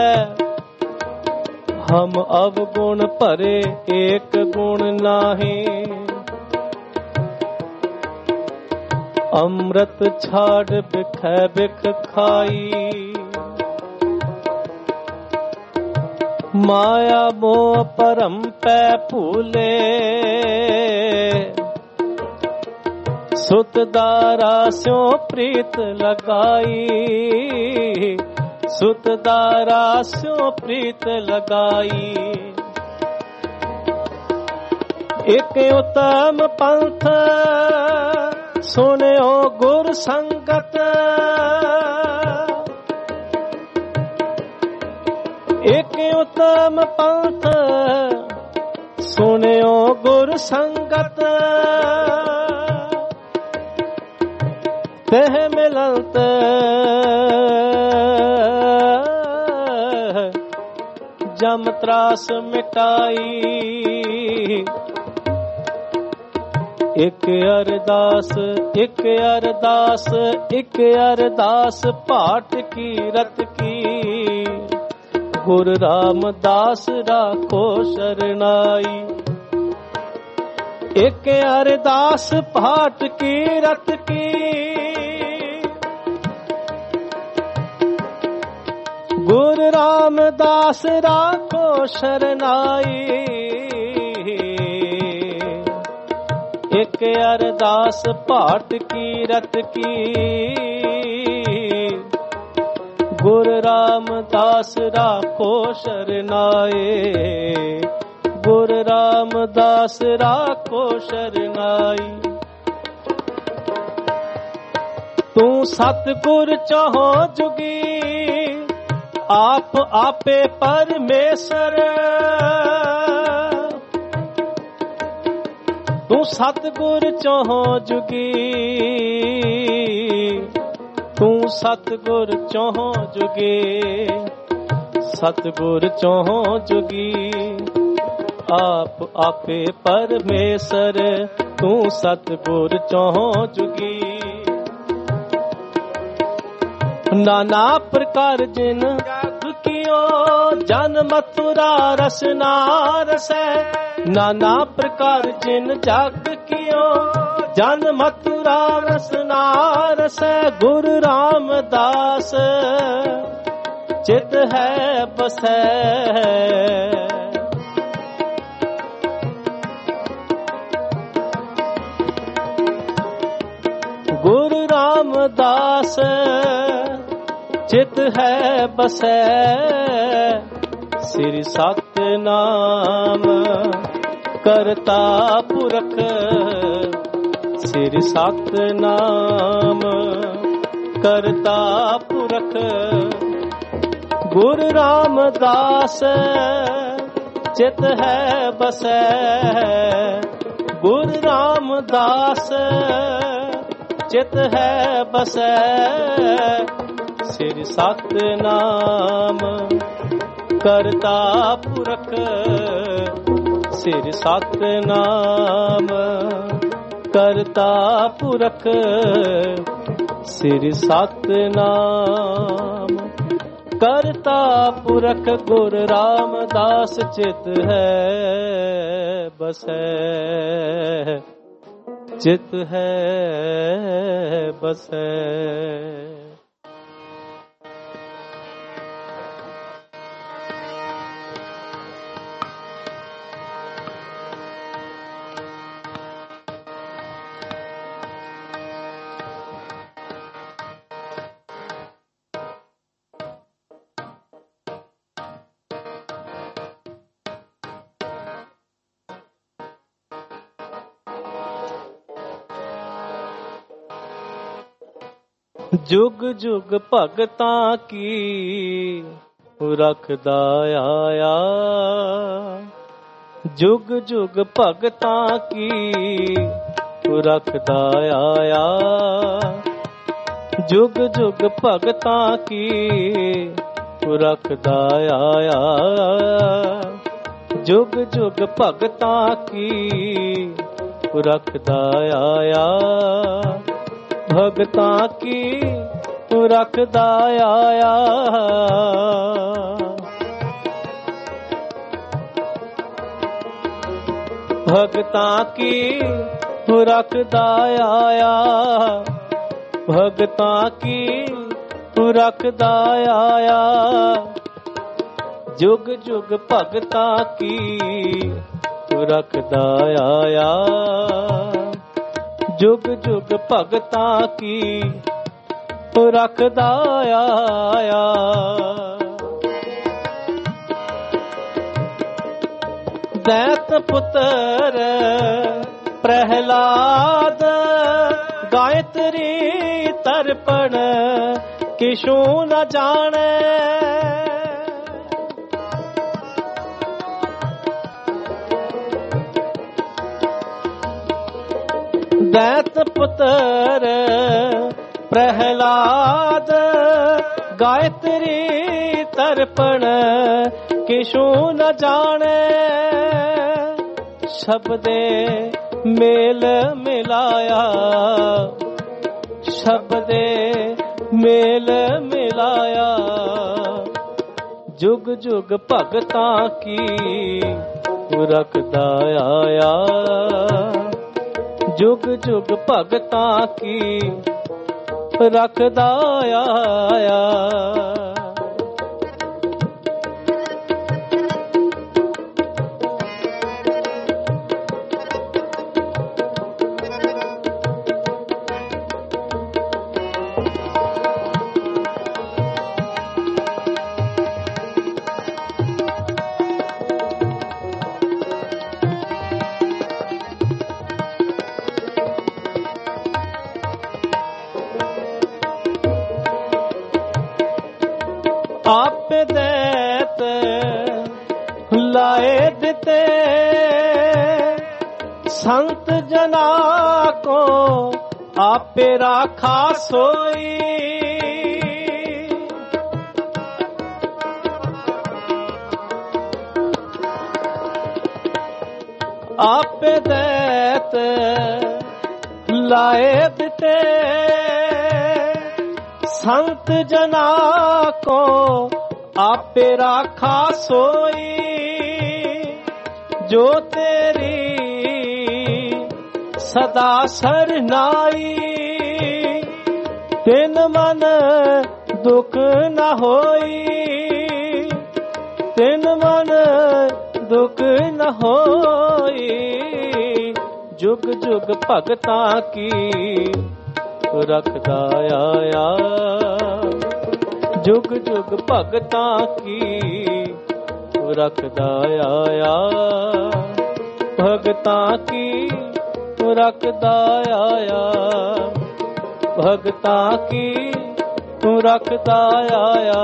हम अवगुण भरे एक गुण नाही अमृत छाड़ बिख बिख खाई माया मोह परम पै भूले सुत दारा स्यों प्रीत लगाई सुत दारा स्यों प्रीत लगाई एक उत्तम पंथ सुनियो गुर संगत एक उत्तम पंथ ਸੁਣਿਓ ਗੁਰ ਸੰਗਤ ਤਹ ਮਿਲੰਤ ਜਮ ਤਰਾਸ ਮਿਟਾਈ ਇੱਕ ਅਰਦਾਸ ਇੱਕ ਅਰਦਾਸ ਇੱਕ ਅਰਦਾਸ ਪਾਠ ਕੀ ਰਤ ਕੀ ਗੁਰ ਰਾਮਦਾਸ ਰਾਖੋ ਸ਼ਰਨਾਈ ਇੱਕ ਅਰਦਾਸ ਪਾਠ ਕੀ ਰਤ ਕੀ ਗੁਰ ਰਾਮਦਾਸ ਰਾਖੋ ਸ਼ਰਨਾਈ ਇੱਕ ਅਰਦਾਸ ਪਾਠ ਕੀ ਰਤ ਕੀ ਗੁਰ ਰਾਮਦਾਸ ਰਾਖੋ ਸ਼ਰਨਾਈ ਗੁਰ ਰਾਮਦਾਸ ਰਾਖੋ ਸ਼ਰਨਾਈ ਤੂੰ ਸਤਿਗੁਰ ਚਾਹੋ ਜੁਗੀ ਆਪ ਆਪੇ ਪਰਮੇਸ਼ਰ ਤੂੰ ਸਤਿਗੁਰ ਚਾਹੋ ਜੁਗੀ ਤੂੰ ਸਤਿਗੁਰ ਚਾਹੋ ਜੁਗੀ ਸਤਿਗੁਰ ਚਾਹੋ ਜੁਗੀ ਆਪ ਆਪੇ ਪਰਮੇਸ਼ਰ ਤੂੰ ਸਤਿਗੁਰ ਚਾਹੋ ਜੁਗੀ ਨਾਨਾ ਪ੍ਰਕਾਰ ਜਿਨ ਜਗ ਕੀਓ ਜਨ ਮਥੁਰਾ ਰਸਨਾ ਰਸੈ ਨਾਨਾ ਪ੍ਰਕਾਰ ਜਿਨ ਜਗ ਕੀਓ ਜਨ ਮਥੁਰਾ ਰਸਨਾ ਰਸੈ ਗੁਰੂ ਰਾਮਦਾਸ ਚਿਤ ਹੈ ਬਸੈ ਗੁਰੂ ਰਾਮਦਾਸ ਚਿਤ ਹੈ ਬਸੈ ਸ੍ਰੀ ਸਤਿਨਾਮ ਕਰਤਾ ਪੁਰਖ ਸ੍ਰੀ ਸਤਿਨਾਮ ਕਰਤਾ ਪੁਰਖ ਗੁਰੂ ਰਾਮਦਾਸ ਚਿਤ ਹੈ ਬਸੈ ਗੁਰੂ ਰਾਮਦਾਸ ਚਿਤ ਹੈ ਬਸੈ ਸ੍ਰੀ ਸਤਿਨਾਮ ਕਰਤਾ ਪੁਰਖ ਸ੍ਰੀ ਸਤਿਨਾਮ ਕਰਤਾ ਪੁਰਖ ਸ੍ਰੀ ਸਤਿਨਾਮ ਕਰਤਾ ਪੁਰਖ ਗੁਰ ਰਾਮਦਾਸ ਚਿਤ ਹੈ ਬਸੈ ਚਿਤ ਹੈ ਬਸੈ ਜੁਗ ਜੁਗ ਭਗਤਾਂ ਕੀ ਰੱਖਦਾ ਆਇਆ ਜੁਗ ਜੁਗ ਭਗਤਾਂ ਕੀ ਰੱਖਦਾ ਆਇਆ ਜੁਗ ਜੁਗ ਭਗਤਾਂ ਕੀ ਰੱਖਦਾ ਆਇਆ ਜੁਗ ਜੁਗ ਭਗਤਾਂ ਕੀ ਰੱਖਦਾ ਆਇਆ ਭਗਤਾਂ ਕੀ ਰੱਖਦਾ ਆਇਆ ਭਗਤਾਂ ਕੀ ਰੱਖਦਾ ਆਇਆ ਭਗਤਾਂ ਕੀ ਰੱਖਦਾ ਆਇਆ ਜੁਗ ਜੁਗ ਭਗਤਾਂ ਕੀ ਰੱਖਦਾ ਆਇਆ ਜੁਗ ਜੁਗ ਭਗਤਾਂ ਕੀ ਰੱਖਦਾ ਆਇਆ ਦੈਤ ਪੁੱਤਰ ਪ੍ਰਹਿਲਾਦ ਗਾਇਤਰੀ ਤਰਪਣ ਕਿਛੂ ਨ ਜਾਣੈ ਦੈਤ ਪੁੱਤਰ ਪ੍ਰਹਿਲਾਦ ਗਾਇਤਰੀ ਤਰਪਣ ਕਿਛੂ ਨ ਜਾਣੇ ਸ਼ਬਦੇ ਮੇਲ ਮਿਲਾਇਆ ਸ਼ਬਦੇ ਮੇਲ ਮਿਲਾਇਆ ਜੁਗ ਜੁਗ ਭਗਤਾਂ ਕੀ ਰੱਖਦਾ ਆਇਆ ਜੁਗ ਜੁਗ ਭਗਤਾਂ ਕੀ ਰੱਖਦਾ ਆਇਆ ਆਪੇ ਦੇਤ ਲਾਏ ਦਿੱਤੇ ਸੰਤ ਜਨਾ ਕੋ ਆਪੇ ਰਾਖਾ ਸੋਈ ਆਪੇ ਦੇਤ ਲਾਏ ਦਿੱਤੇ ਸੰਤ ਜਨਾ को आपे राखा सोई जो तेरी सदा सरनाई तिन मन दुख न होई तिन मन दुख न होई जुग जुग भगतां की रखदा आया जुग जुग भगतां की रखदा आया भगतां की रखदा आया भगतां की रखदा आया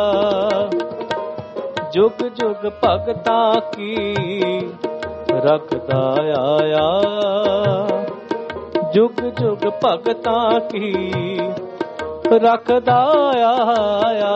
जुग जुग भगतां की रखदा आया जुग जुग भगतां की ਰੱਖਦਾ ਆਇਆ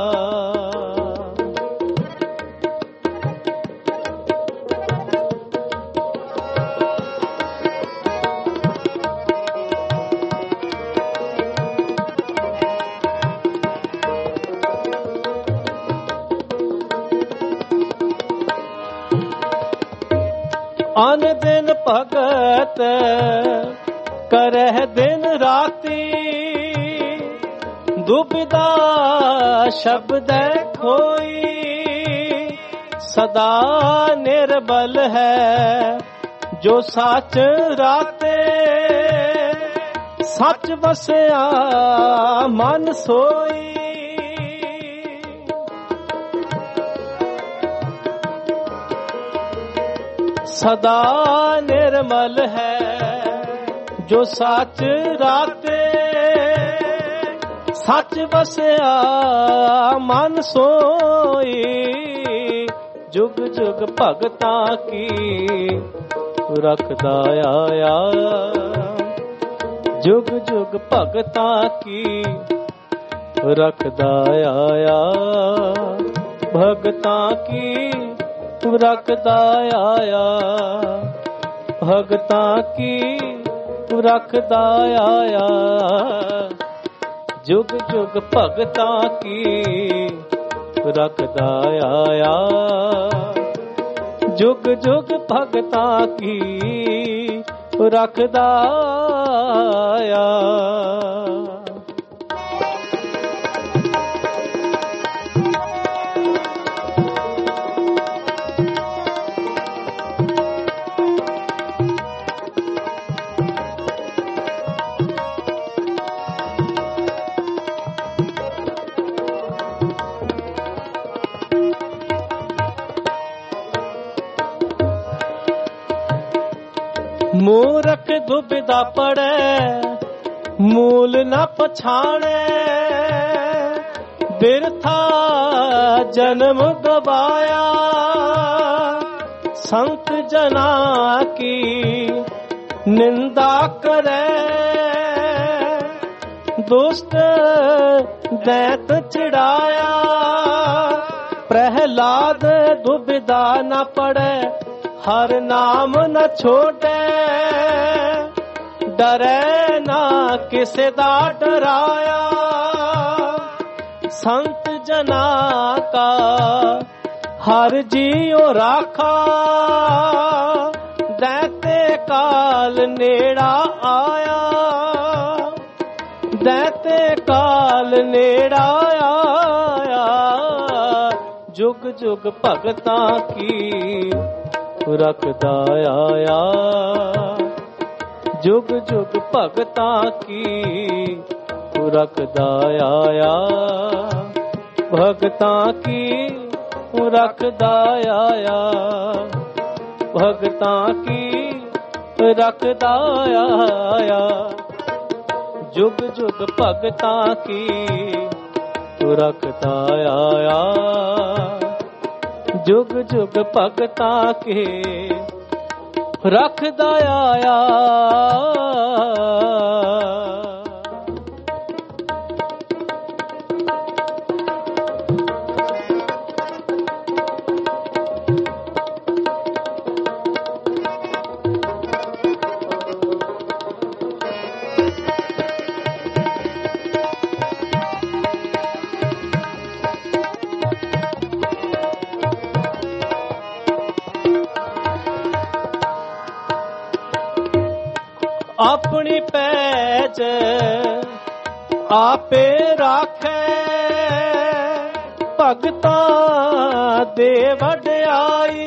ਅਨ ਦਿਨ ਭਗਤ ਕਰਹਿ ਦਿਨ ਰਾਤੀ ਦੁਬਿਧਾ ਸ਼ਬਦ ਖੋਈ ਸਦਾ ਨਿਰਬਲ ਹੈ ਜੋ ਸੱਚ ਰਾਤੇ ਸੱਚ ਵਸਿਆ ਮਨ ਸੋਈ ਸਦਾ ਨਿਰਮਲ ਹੈ ਜੋ ਸੱਚ ਰਾਤੇ ਸੱਚ ਵਸਿਆ ਮਨ ਸੋਈ ਜੁਗ ਜੁਗ ਭਗਤਾਂ ਕੀ ਰੱਖਦਾ ਆਇਆ ਜੁਗ ਜੁਗ ਭਗਤਾਂ ਕੀ ਰੱਖਦਾ ਆਇਆ ਭਗਤਾਂ ਕੀ ਰੱਖਦਾ ਆਇਆ ਭਗਤਾਂ ਕੀ ਰੱਖਦਾ ਆਇਆ जुग जुग भगतां की रखदा आया जुग जुग भगतां की रखदा आया मूरख दुबिधा पड़े मूल न पछाणे बिरथा जन्म गवाया संत जना की निंदा करे दुष्ट दैत चिड़ाया। प्रहलाद दुविधा न पड़े हर नाम न छोड़े। डरे ना किसे दा डराया। संत जना का हर जियो राखा। दैते काल नेड़ा आया। दैते काल नेड़ा आया। जुग जुग भगतां की रखदा आया। जुग जुग भगतां की रखदा आया। भगतां की रखदा आया। भगतां की रखदा आया। जुग जुग भगतां की रखदा आया। जुग जुग भगतां की रखदा आया। अपनी पैज आपे राखे। भगतां दे वड्याई।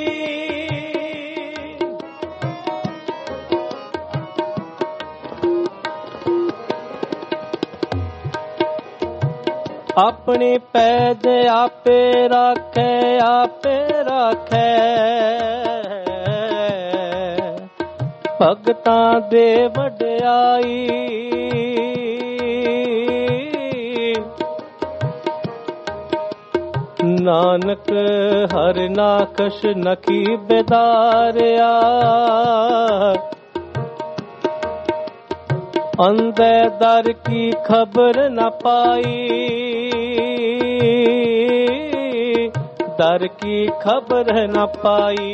अपनी पैज आपे राखे। आपे राखे भगतां दे वड्याई। नानक हर नाखश नखी बेदारिया। अंधे दर की खबर न पाई। दर की खबर न पाई।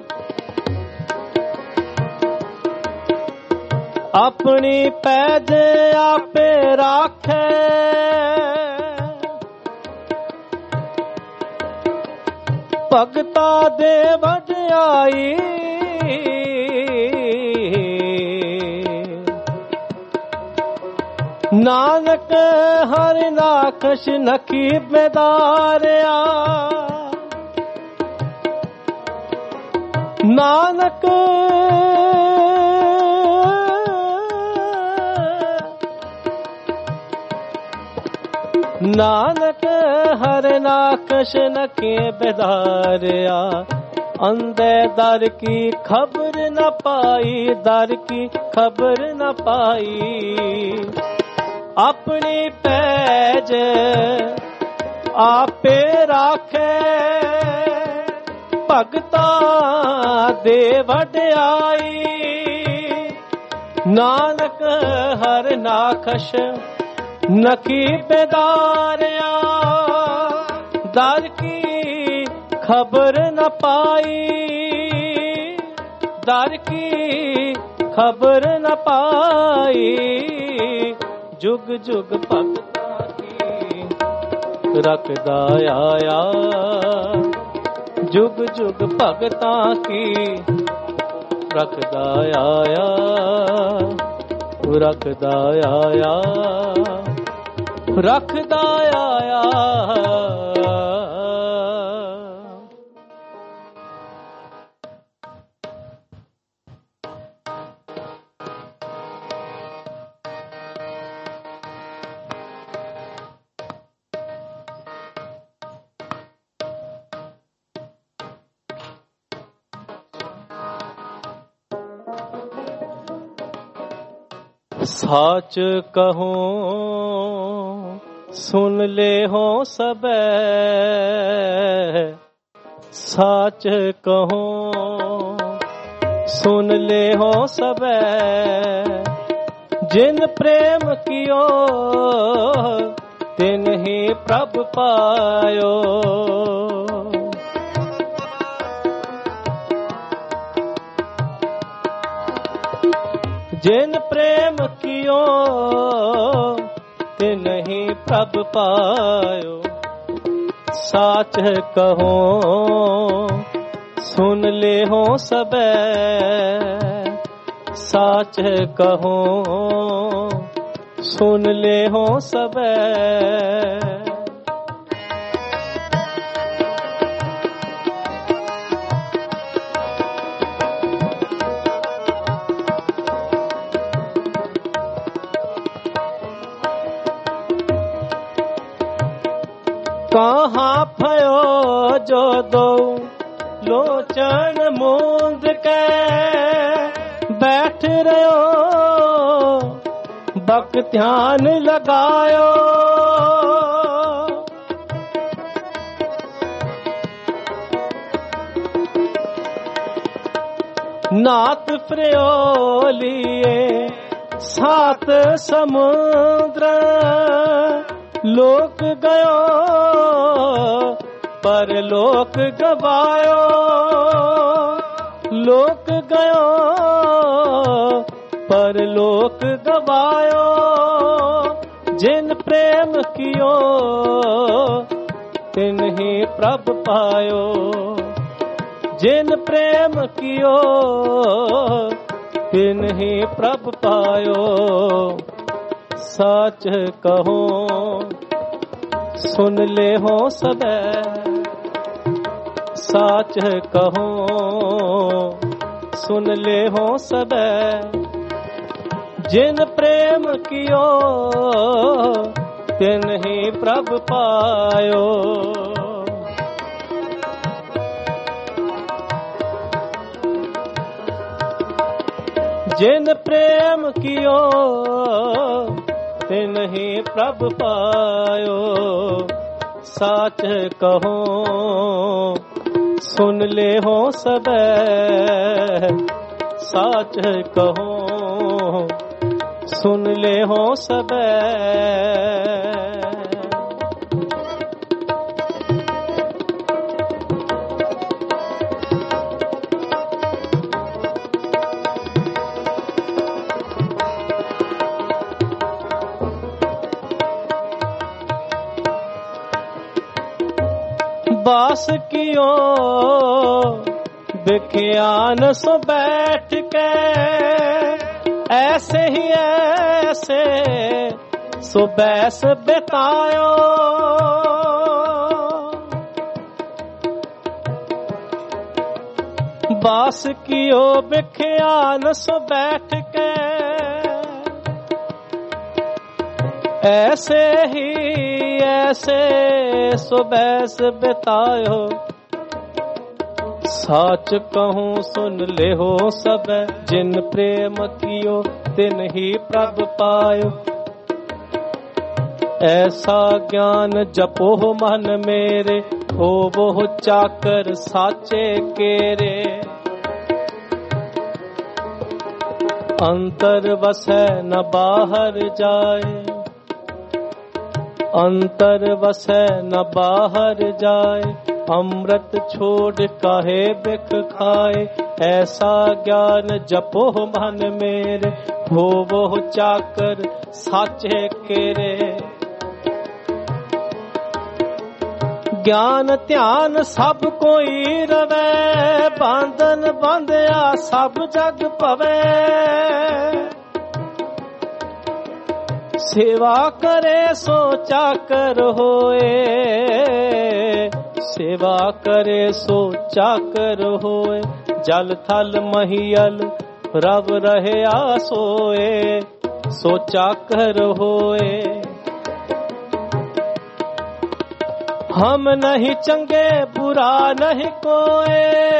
अपनी पैज आपे राखे। भगतां दे वड्याई। नानक हर नाखश नखी बेदारिया। नानक नानक हर नाखश नखे बेदारिया। अंधे दर की खबर न पाई। दर की खबर न पाई। अपनी पैज आपे राखे। भगतां दे वड्याई। नानक हर नाखश नखी बेदारिया। दर की खबर न पाई। दर की खबर न पाई। जुग जुग भगतां की रखदा आया। जुग जुग भगतां की रखदा आया। रखदा आया। रखदा आया। साच कहूं सुन ले हो सबे। साच कहूं सुन ले हो सबे जिन प्रेम कियो तिन ही प्रभ पायो। जिन प्रेम कियो तिन ही प्रभ पायो। साच कहो सुन ले हो सबे साच कहो सुन ले हो सबे। कहाँ भयो जो दो लोचन मूंद के बैठ रहो बक ध्यान लगायो। नाथ फ्रियोलिए सात समुद्र लोक गयो पर लोक गवायो। लोक गयो पर लोक गवायो। जिन प्रेम कियो तिन ही प्रभ पायो। जिन प्रेम कियो तिन ही प्रभ पायो। सच कहो सुन ले हो सबे साच कहो सुन ले हो सबे। जिन प्रेम कियो तिन ही प्रभ पायो। जिन प्रेम कियो तिन ही प्रभ पायो। साच कहो सुन ले हो सबे साच कहो सुन ले हो सबे। बास कियो बिख्यान सो बैठ के ऐसे ही ऐसे सो बैस बितायो। बास कियो बिख्यान सो बैठ के ऐसे ही ऐसे सो बैस बितायो। साच कहूँ सुन ले हो सब जिन प्रेम कियो तिन ही प्रभ पायो। ऐसा ज्ञान जपो मन मेरे हो वो चाकर साचे केरे। अंतर वसै न बाहर जाए अंतर वसै न बाहर जाए। अमृत छोड़ काहे बिख खाए। ऐसा ज्ञान जपो मन मेरे हो वो चाकर साचे केरे। ज्ञान ध्यान सब कोई रवे बांधन बांधिया सब जग पवे। सेवा करे सो चाकर होए सेवा करे सो चाकर होए। जल थल महियल रव रहे आसोए सो चाकर होए। हम नहीं चंगे बुरा नहीं कोए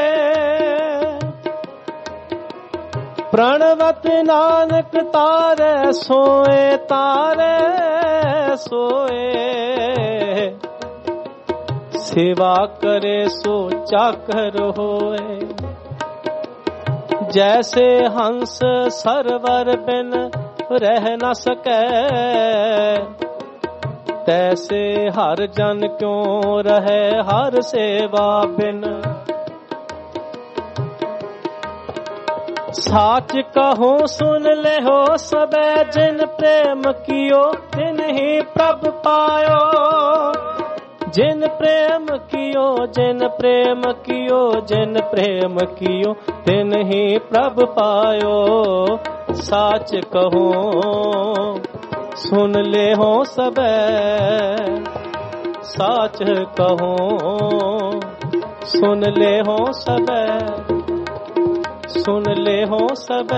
प्रणवत नानक तारे सोए तारे सोए। सेवा करे सो चाकर होए। जैसे हंस सरवर बिन रह न सकै, तैसे हर जन क्यों रहे हर सेवा बिन। साच कहो सुन ले हो सबे, जिन प्रेम कियो तिन ही प्रभ पायो। जिन प्रेम कियो जिन प्रेम कियो जिन प्रेम कियो तिन ही प्रभ पायो। साच कहो सुन ले हो सबे, साच कहो सुन ले हो सबे, सुन ले हो सबे।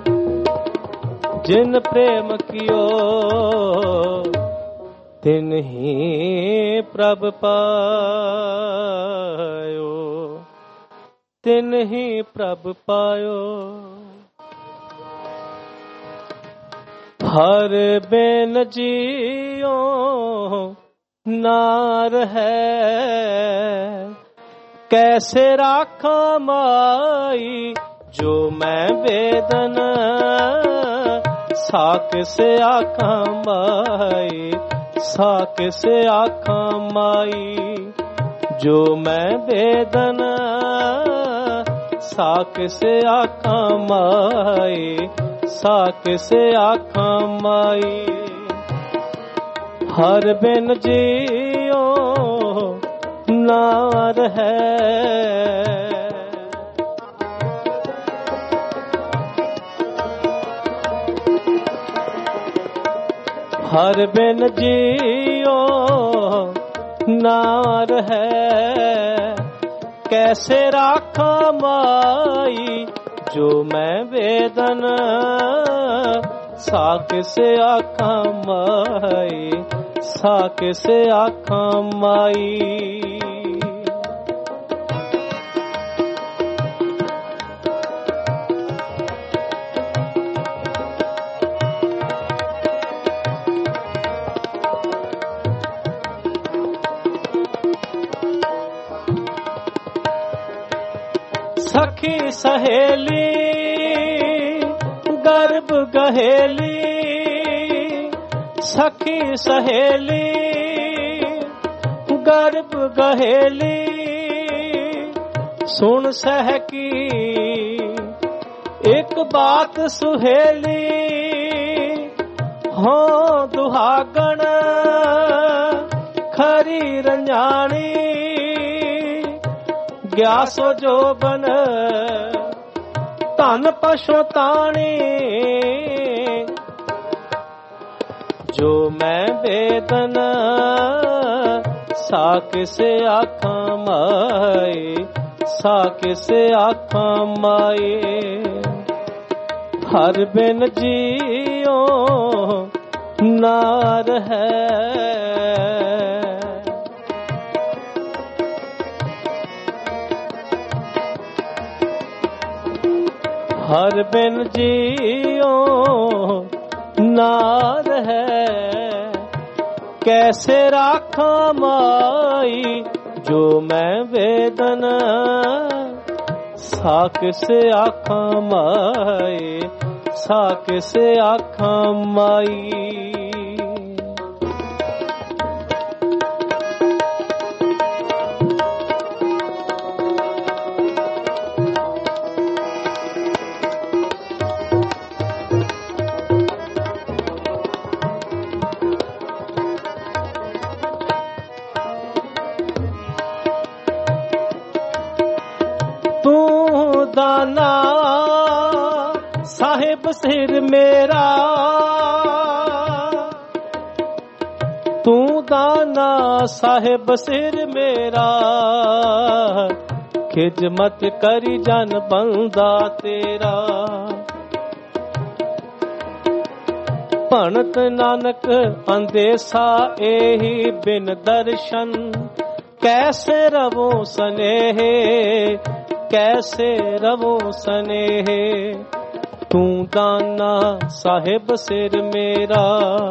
जिन प्रेम कियो तिन ही प्रभ पायो, तिन ही प्रभ पायो। हर बिन जियो नार है, कैसे राखा माई जो मैं वेदन। साक से आखा माई, साक से आखा माई जो मैं वेदन। साक से आखा माई, साक से आखा माई। हर बिन जियो नार है, हर बिन जियो नार है। कैसे राखा माई जो मैं वेदन। साक से आखा माई, साक से आखा माई। सखी सहेली गर्भ गहेली, सखी सहेली गर्भ गहेली। सुन सह की एक बात सुहेली, हो दुहागण खरी रंजानी। ग्यासो जो बन धन पशुतानी, जो मैं वेदन। साक से आखा माई, साक से आखा माई। हर बिन जियो नार है, हर बिन जियो नार है। कैसे राखा माई जो मैं वेदन। साक से आखा माई, साक से आखा माई। दाना साहिब सिर मेरा, तू दाना साहिब सिर मेरा। खिजमत करी जन बंदा तेरा। भणत नानक अंदेसा एही बिन दर्शन। कैसे रवो सनेहे, कैसे रवो सनेहे। तू दाना साहिब सिर मेरा।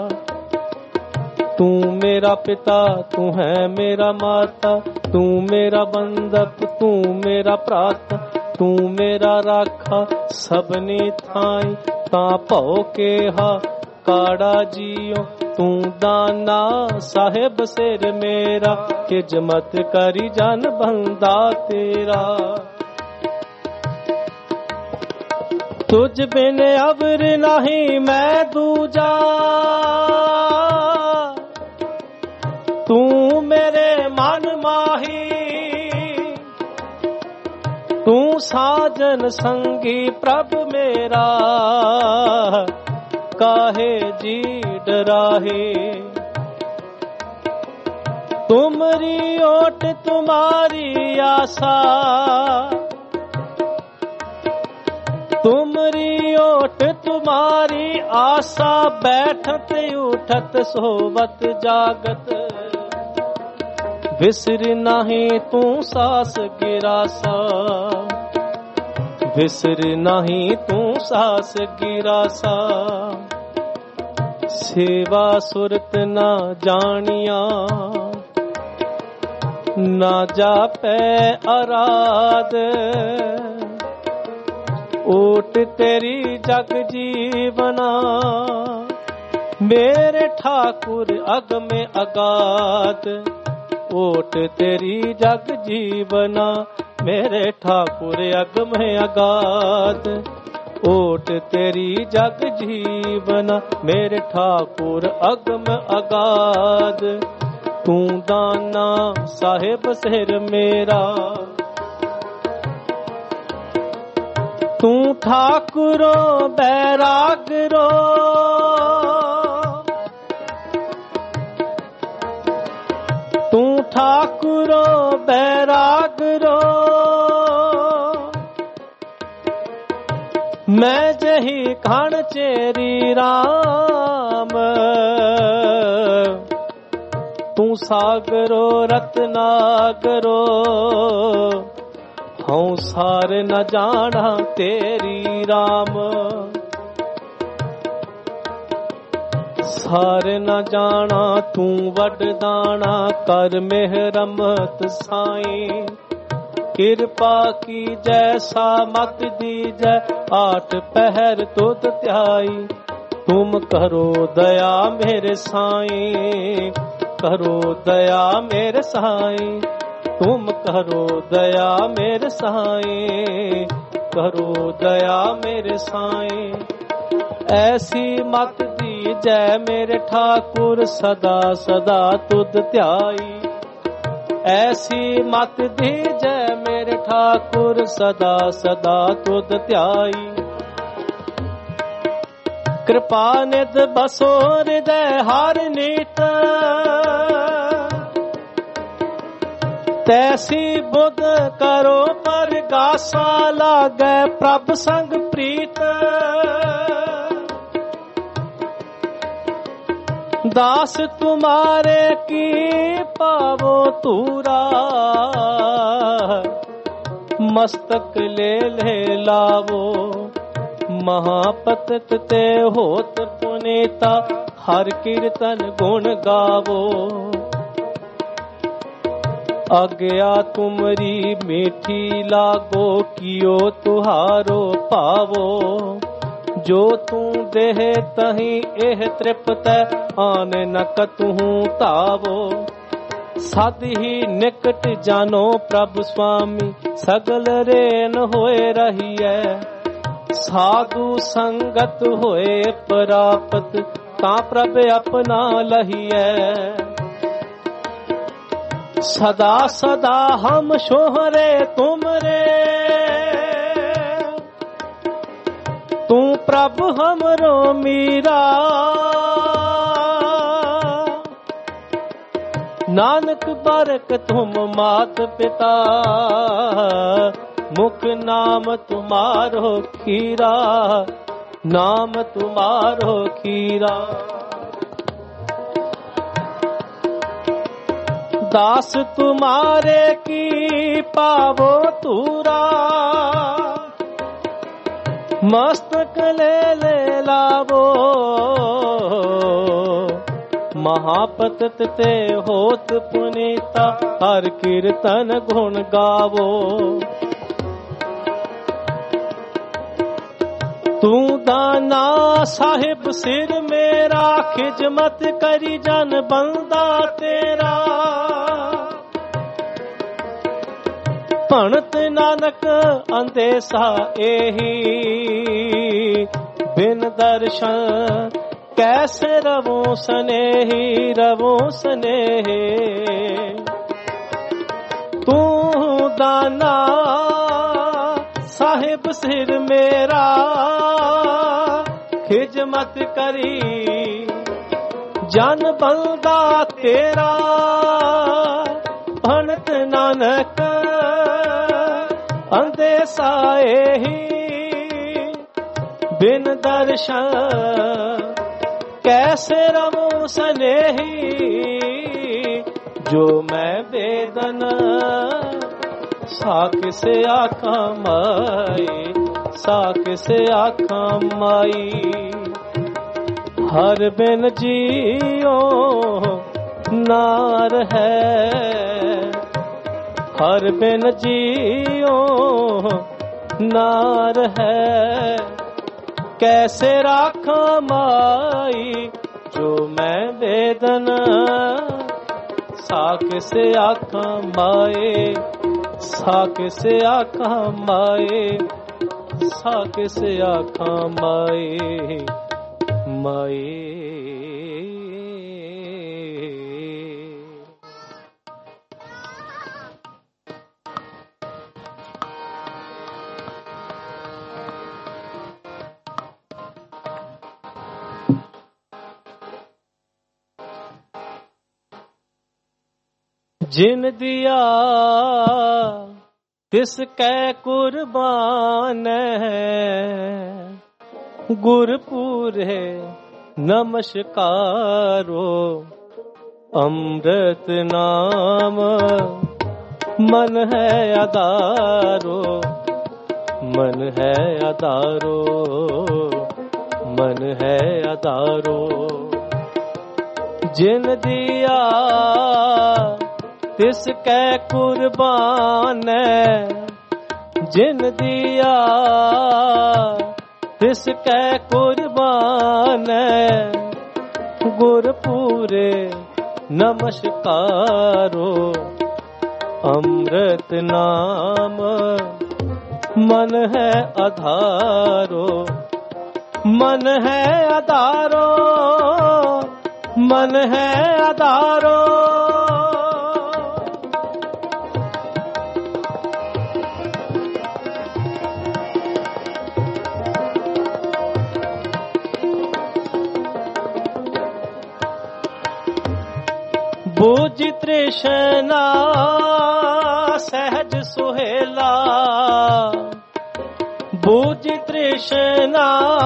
तू मेरा पिता, तू है मेरा माता। तू मेरा बंधप, तू मेरा प्राता। ਤੂੰ ਮੇਰਾ ਰਾਖਾ ਸਭਨੀ ਥਾਈ, ਤਾਂ ਭਉ ਕੇਹਾ ਕਾੜਾ ਜੀਓ। ਤੂੰ ਦਾਨਾ ਸਾਹਿਬ ਸਿਰ ਮੇਰਾ, ਖਿਜਮਤ ਕਰੀ ਜਨ ਬੰਦਾ ਤੇਰਾ। ਤੁਝ ਬਿਨ ਅਵਰ ਨਹੀਂ ਮੈਂ ਦੂਜਾ, ਤੂੰ ਮੇਰੇ ਮਨ ਮਾਹੀ। ਤੂੰ ਸਾਜਨ ਸੰਗੀ ਪ੍ਰਭ ਮੇਰਾ, ਕਾਹੇ ਜੀ ਡਰਾਹੇ। ਤੁਮਰੀ ਓਟ ਤੁਮਾਰੀ ਆਸਾ, तुमरी ओट तुम्हारी आशा। बैठत उठत सोवत जागत, विसर नहीं तू सास गिरासा। विसर नहीं तू सास गिरासा। सेवा सुरत ना जानिया, ना जापै आराध। ओट तेरी जग जीवना, मेरे ठाकुर अग में अगाध। ओट तेरी जग जीवना, मेरे ठाकुर अग में अगाध। ओट तेरी जग जीवना, मेरे ठाकुर अग में अगाध। तू दाना साहिब सिर मेरा, तू ठाकुरो बैरागरो। तू ठाकुरो बैरागरो, मैं जही खान चेरी राम। तू सागरो रत्नागरो, हूँ सार न जाना तेरी राम। सार न जाना तू वडदाना, कर मेहरमत साईं। कृपा की जैसा मत दीजै, आठ पहर तुद ध्याई। तुम करो दया मेरे साईं, करो दया मेरे साईं। तुम करो दया मेरे साईं, करो दया मेरे साईं। ऐसी मत दीजै मेरे ठाकुर, सदा सदा तुद ध्याई। ऐसी मत दीजै मेरे ठाकुर, सदा सदा तुद ध्याई। कृपा निध बसो हृदय हर नीत, तैसी बुध करो परगासा। लागै प्रभ संग प्रीत, दास तुम्हारे की पावो तूरा। मस्तक ले ले लावो, महापतित ते होत पुनीता। हर कीर्तन गुण गावो, आज्ञा तुमरी मीठी लागो। कियो तुहारो पावो, जो तू देह तही एह तृप्त। आन न कतहु तावो, सद ही निकट जानो प्रभु स्वामी। सगल रेन होए रहिए, साधु संगत होए प्राप्त। ता प्रभ अपना लहिए, सदा सदा हम सोहरे तुमरे। तू प्रभु हमरो मीरा, नानक बारक तुम मात पिता। मुख नाम तुम्हारो खीरा, नाम तुम्हारो खीरा। दास तुम्हारे की पावो तूरा। मस्तक ले ले लावो, महापतित ते होत पुनीता। हर कीर्तन गुण गावो, ਤੂੰ ਦਾਨਾ ਸਾਹਿਬ ਸਿਰ ਮੇਰਾ, ਖਿਜਮਤ ਕਰੀ ਜਨ ਬੰਦਾ ਤੇਰਾ। ਭਣਤ ਨਾਨਕ ਅੰਦੇਸਾ ਇਹੀ, ਬਿਨ ਦਰਸ਼ਨ ਕੈਸੇ ਰਵੂੰ ਸਨੇਹੀ, ਰਵੂੰ ਸਨੇਹੀ। ਤੂੰ ਦਾਨਾ ਸਾਹਿਬ ਸਿਰ ਮੇਰਾ, ਖਿਜਮਤ ਕਰੀ ਜਨ ਬੰਦਾ ਤੇਰਾ। ਭਣਤ ਨਾਨਕ ਅੰਦੇਸਾ ਇਹੀ, ਬਿਨ ਦਰਸ਼ਨ ਕੈਸੇ ਰਵੂੰ ਸਨੇਹੀ। ਜੋ ਮੈਂ ਬੇਦਨ ਸਾ ਕਿਸੇ ਆਖਾਂ ਮਾਈ, ਸਾ ਕਿਸੇ ਆਖਾਂ ਮਾਈ। ਹਰ ਬਿਨ ਜੀਓ ਨਾਰ ਹੈ, ਹਰ ਬਿਨ ਜੀਓ ਨਾਰ ਹੈ। ਕੈਸੇ ਰਾਖਾਂ ਮਾਈ, ਜੋ ਮੈਂ ਬੇਦਨ ਸਾ ਕਿਸੇ ਆਖਾਂ ਮਾਏ, ਸਾ ਕਿਸੇ ਆਖਾਂ ਮਾਏ, ਸਾ ਕਿਸੇ ਆਖਾਂ ਮਾਏ, ਮਾਏ। ਜਿਨ ਦਿਆ ਤਿਸ ਕੈ ਕੁਰਬਾਨ ਹੈ, ਗੁਰਪੂਰੇ ਨਮਸਕਾਰੋ। ਅੰਮ੍ਰਿਤ ਨਾਮ ਮਨ ਹੈ ਆਧਾਰੋ, ਮਨ ਹੈ ਆਧਾਰੋ, ਮਨ ਹੈ ਆਧਾਰੋ। ਜਿਨ ਦਿਆ ਤਿਸ ਕੈ ਕੁਰਬਾਨ ਹੈ, ਜਿਨ ਦਿਆ ਤਿਸ ਕੈ ਕੁਰਬਾਨ ਹੈ। ਗੁਰਪੂਰੇ ਨਮਸਕਾਰੋ। ਅੰਮ੍ਰਿਤ ਨਾਮ ਮਨ ਹੈ ਆਧਾਰੋ, ਮਨ ਹੈ ਆਧਾਰੋ, ਮਨ ਹੈ ਆਧਾਰੋ। ਬੂਝ ਤ੍ਰਿਸ਼ਨਾ ਸਹਿਜ ਸੁਹੇਲਾ, ਬੂਝ ਤ੍ਰਿਸ਼ਨਾ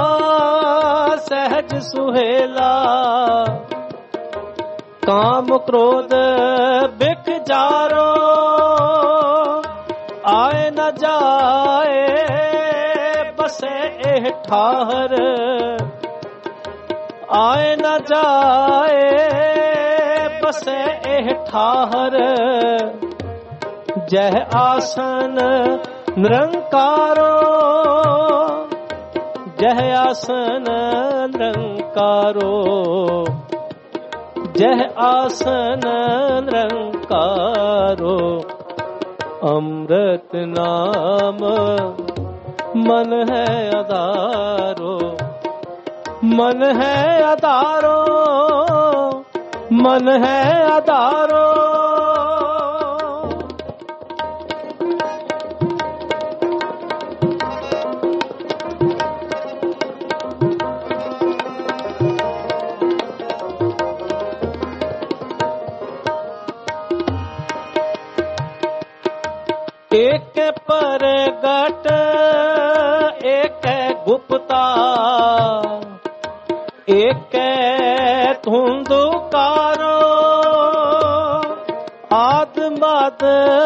ਸਹਿਜ ਸੁਹੇਲਾ। ਕਾਮ ਕ੍ਰੋਧ ਬਿਖ ਜਾਰੋ, ਆਏ ਨ ਜਾਏ ਬਸੇ ਇਹ ਠਾਹਰ, ਆਏ ਨ ਜਾਏ ਬਸੇ ਇਹ ਠਾਹਰ। ਜਹ ਆਸਨ ਨਿਰੰਕਾਰੋ, ਜਹ ਆਸਨ ਨਿਰੰਕਾਰੋ, ਜਹ ਆਸਨ ਨਿਰੰਕਾਰੋ। ਅੰਮ੍ਰਿਤ ਨਾਮ ਮਨ ਹੈ ਆਧਾਰੋ, ਮਨ ਹੈ ਆਧਾਰੋ, ਮਨ ਹੈ ਆਧਾਰੋ। ਏਕ ਪ੍ਰਗਟ ਏਕ ਗੁਪਤਾ, ਏਕ ਧੁੰਦੁਕਾਰੋ। ਆਦ ਮਦ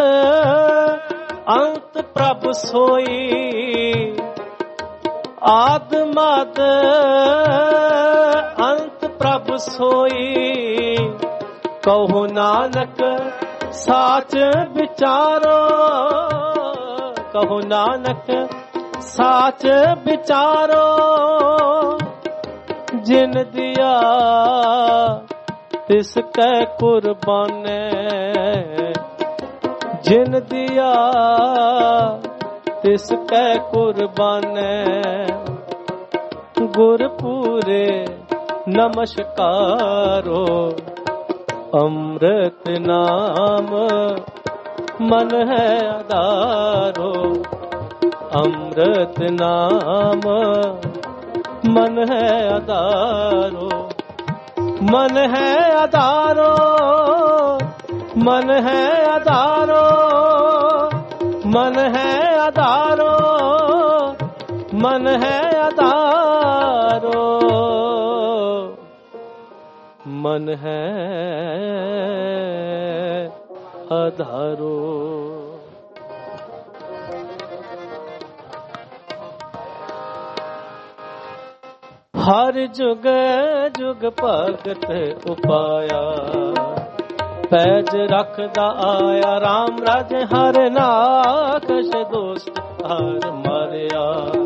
ਅੰਤ ਪ੍ਰਭ ਸੋਈ, ਆਦ ਮਦ ਅੰਤ ਪ੍ਰਭ ਸੋਈ। ਕਹੋ ਨਾਨਕ ਸਾਚ ਵਿਚਾਰੋ, ਕਹੋ ਨਾਨਕ साच विचारो जिन दिया तिसकै कुर्बाने जिन दिया तिसकै कुर्बाने गुरपुरे नमस्कारो अमृत नाम मन है आधारो अमृत नाम मन है आधारो मन है आधारो मन है आधारो मन है आधारो मन है आधारो मन है आधारो। हर जुग जुग भगत उपाया पैज रखदा आया राम राज हर नाकश दोस्त हर मारिया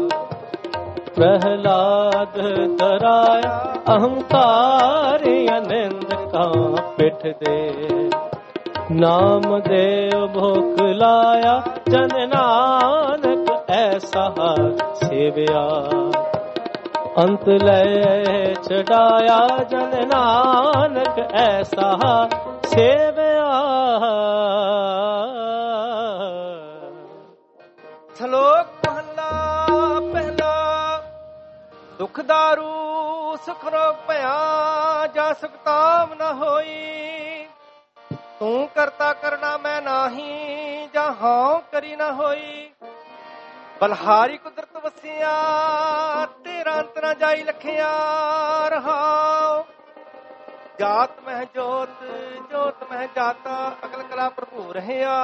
प्रहलाद डराया अहंकार अनिंद का पिठ दे नाम देव भोग लाया जन नानक ऐसा सेविया अंत लय छड़ाया जन नानक ऐसा सेविया। श्लोक पहला पहला दुख दारू सुख रोग भया जा सुखताम न होई तू करता करना मैं नाही जा हाँ करी न होई बलहारी कुदरत वसिया तेरा अंत ना जाई लखिया रहाओ जात मह जोत जोत मह जाता अकल कला भरपूर रहिया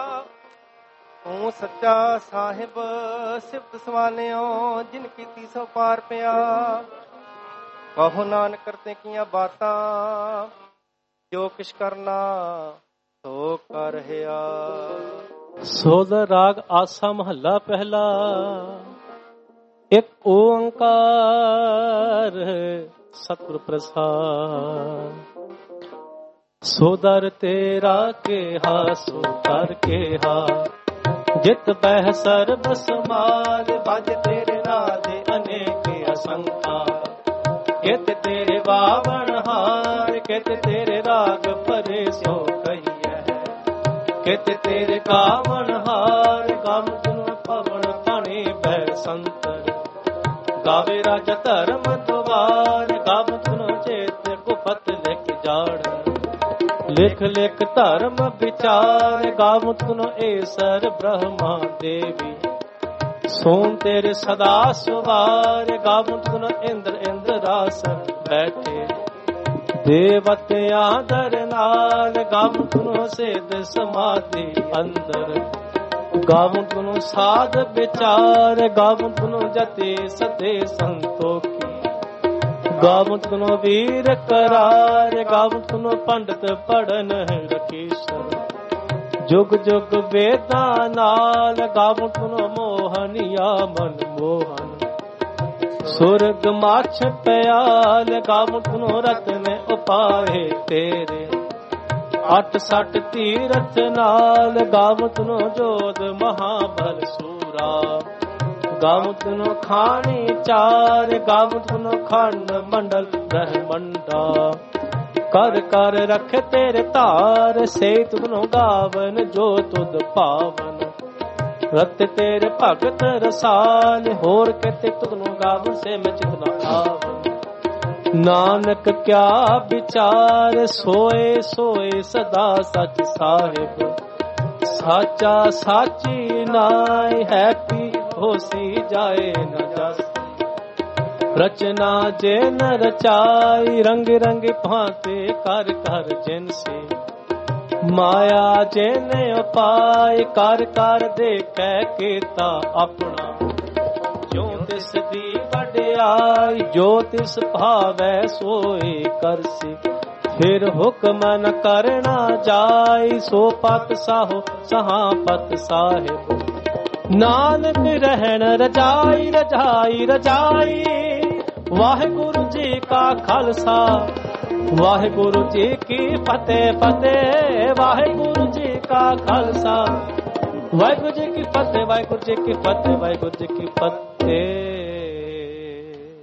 तू सच्चा साहिब सिफत सवालियो जिन कीती सो पार पिया कहो नानक करते किया बातां जो किश करना सो कर रहिया। सोदा राग आसा महला पहला एक ओंकार सतगुर प्रसाद सोदर तेरा केहा सो कर केहा जित बह सर्ब समाल बज तेरे नादे अनेक असंख्या कित तेरे बावन हार कित तेरे राग परे सो कहिए कित तेरे कावन हार गम गुण पवन पानी बह संतर गावे राजा धर्म द्वार गम गुण चेत गुपत लिख जाड़ लिख लिख धर्म विचार गाव गुण ऐसर ब्रह्मा देवी सोन तेरे सदा सुवार गाव गुण इंद्र इंद्र रासन बैठे देवत आदर नाल गाव गुनो सेद समाधि अंदर गाव गुनो साध विचार गाव गुनो जते सते संतोखी गाव गुनो वीर करार गाव गुनो पंडित पढ़न रखीशर जुग जुग वेदा नाल गाव गुनो मोहनिया मन मोहन सुरग माछ प्याल गाव गुनो रतन उपाए तेरे अठ सठ तीरथ नाल गाव गुनो जोध महाबल सूरा गाव गुनो खानी चार गाव गुनो खंड मंडल ब्रह्मंडा कर कर रख तेरे तार से तुनो गावन जो तुद पावन रत तेरे भगत रसाल होर कहते तुनो गावन से मैं चितना आवन नानक क्या विचार सोए सोए सदा सच साहिब साचा साची नाय है की होसी जाए न जस रचना जे न रचाई रंग रंग भांते कर कर जिनसे माया जेने उपाय कर कर देखै कीता अपना जो तिस दी वड्याई जो तिस भावै सोई करसी फिर हुक्म न करना जाई सो पत साहो सहा पत साहिब ਨਾਨਕ ਰਹਿਣ ਰਜਾਈ ਰਜਾਈ ਰਜਾਈ। ਵਾਹਿਗੁਰੂ ਜੀ ਕਾ ਖਾਲਸਾ ਵਾਹਿਗੁਰੂ ਜੀ ਕੀ ਫਤਿਹ ਫਤਿਹ। ਵਾਹਿਗੁਰੂ ਜੀ ਕਾ ਖਾਲਸਾ ਵਾਹਿਗੁਰੂ ਜੀ ਕੀ ਫਤਿਹ ਵਾਹਿਗੁਰੂ ਜੀ ਕੀ ਫਤਿਹ ਵਾਹਿਗੁਰੂ ਜੀ ਕੀ ਫਤਿਹ।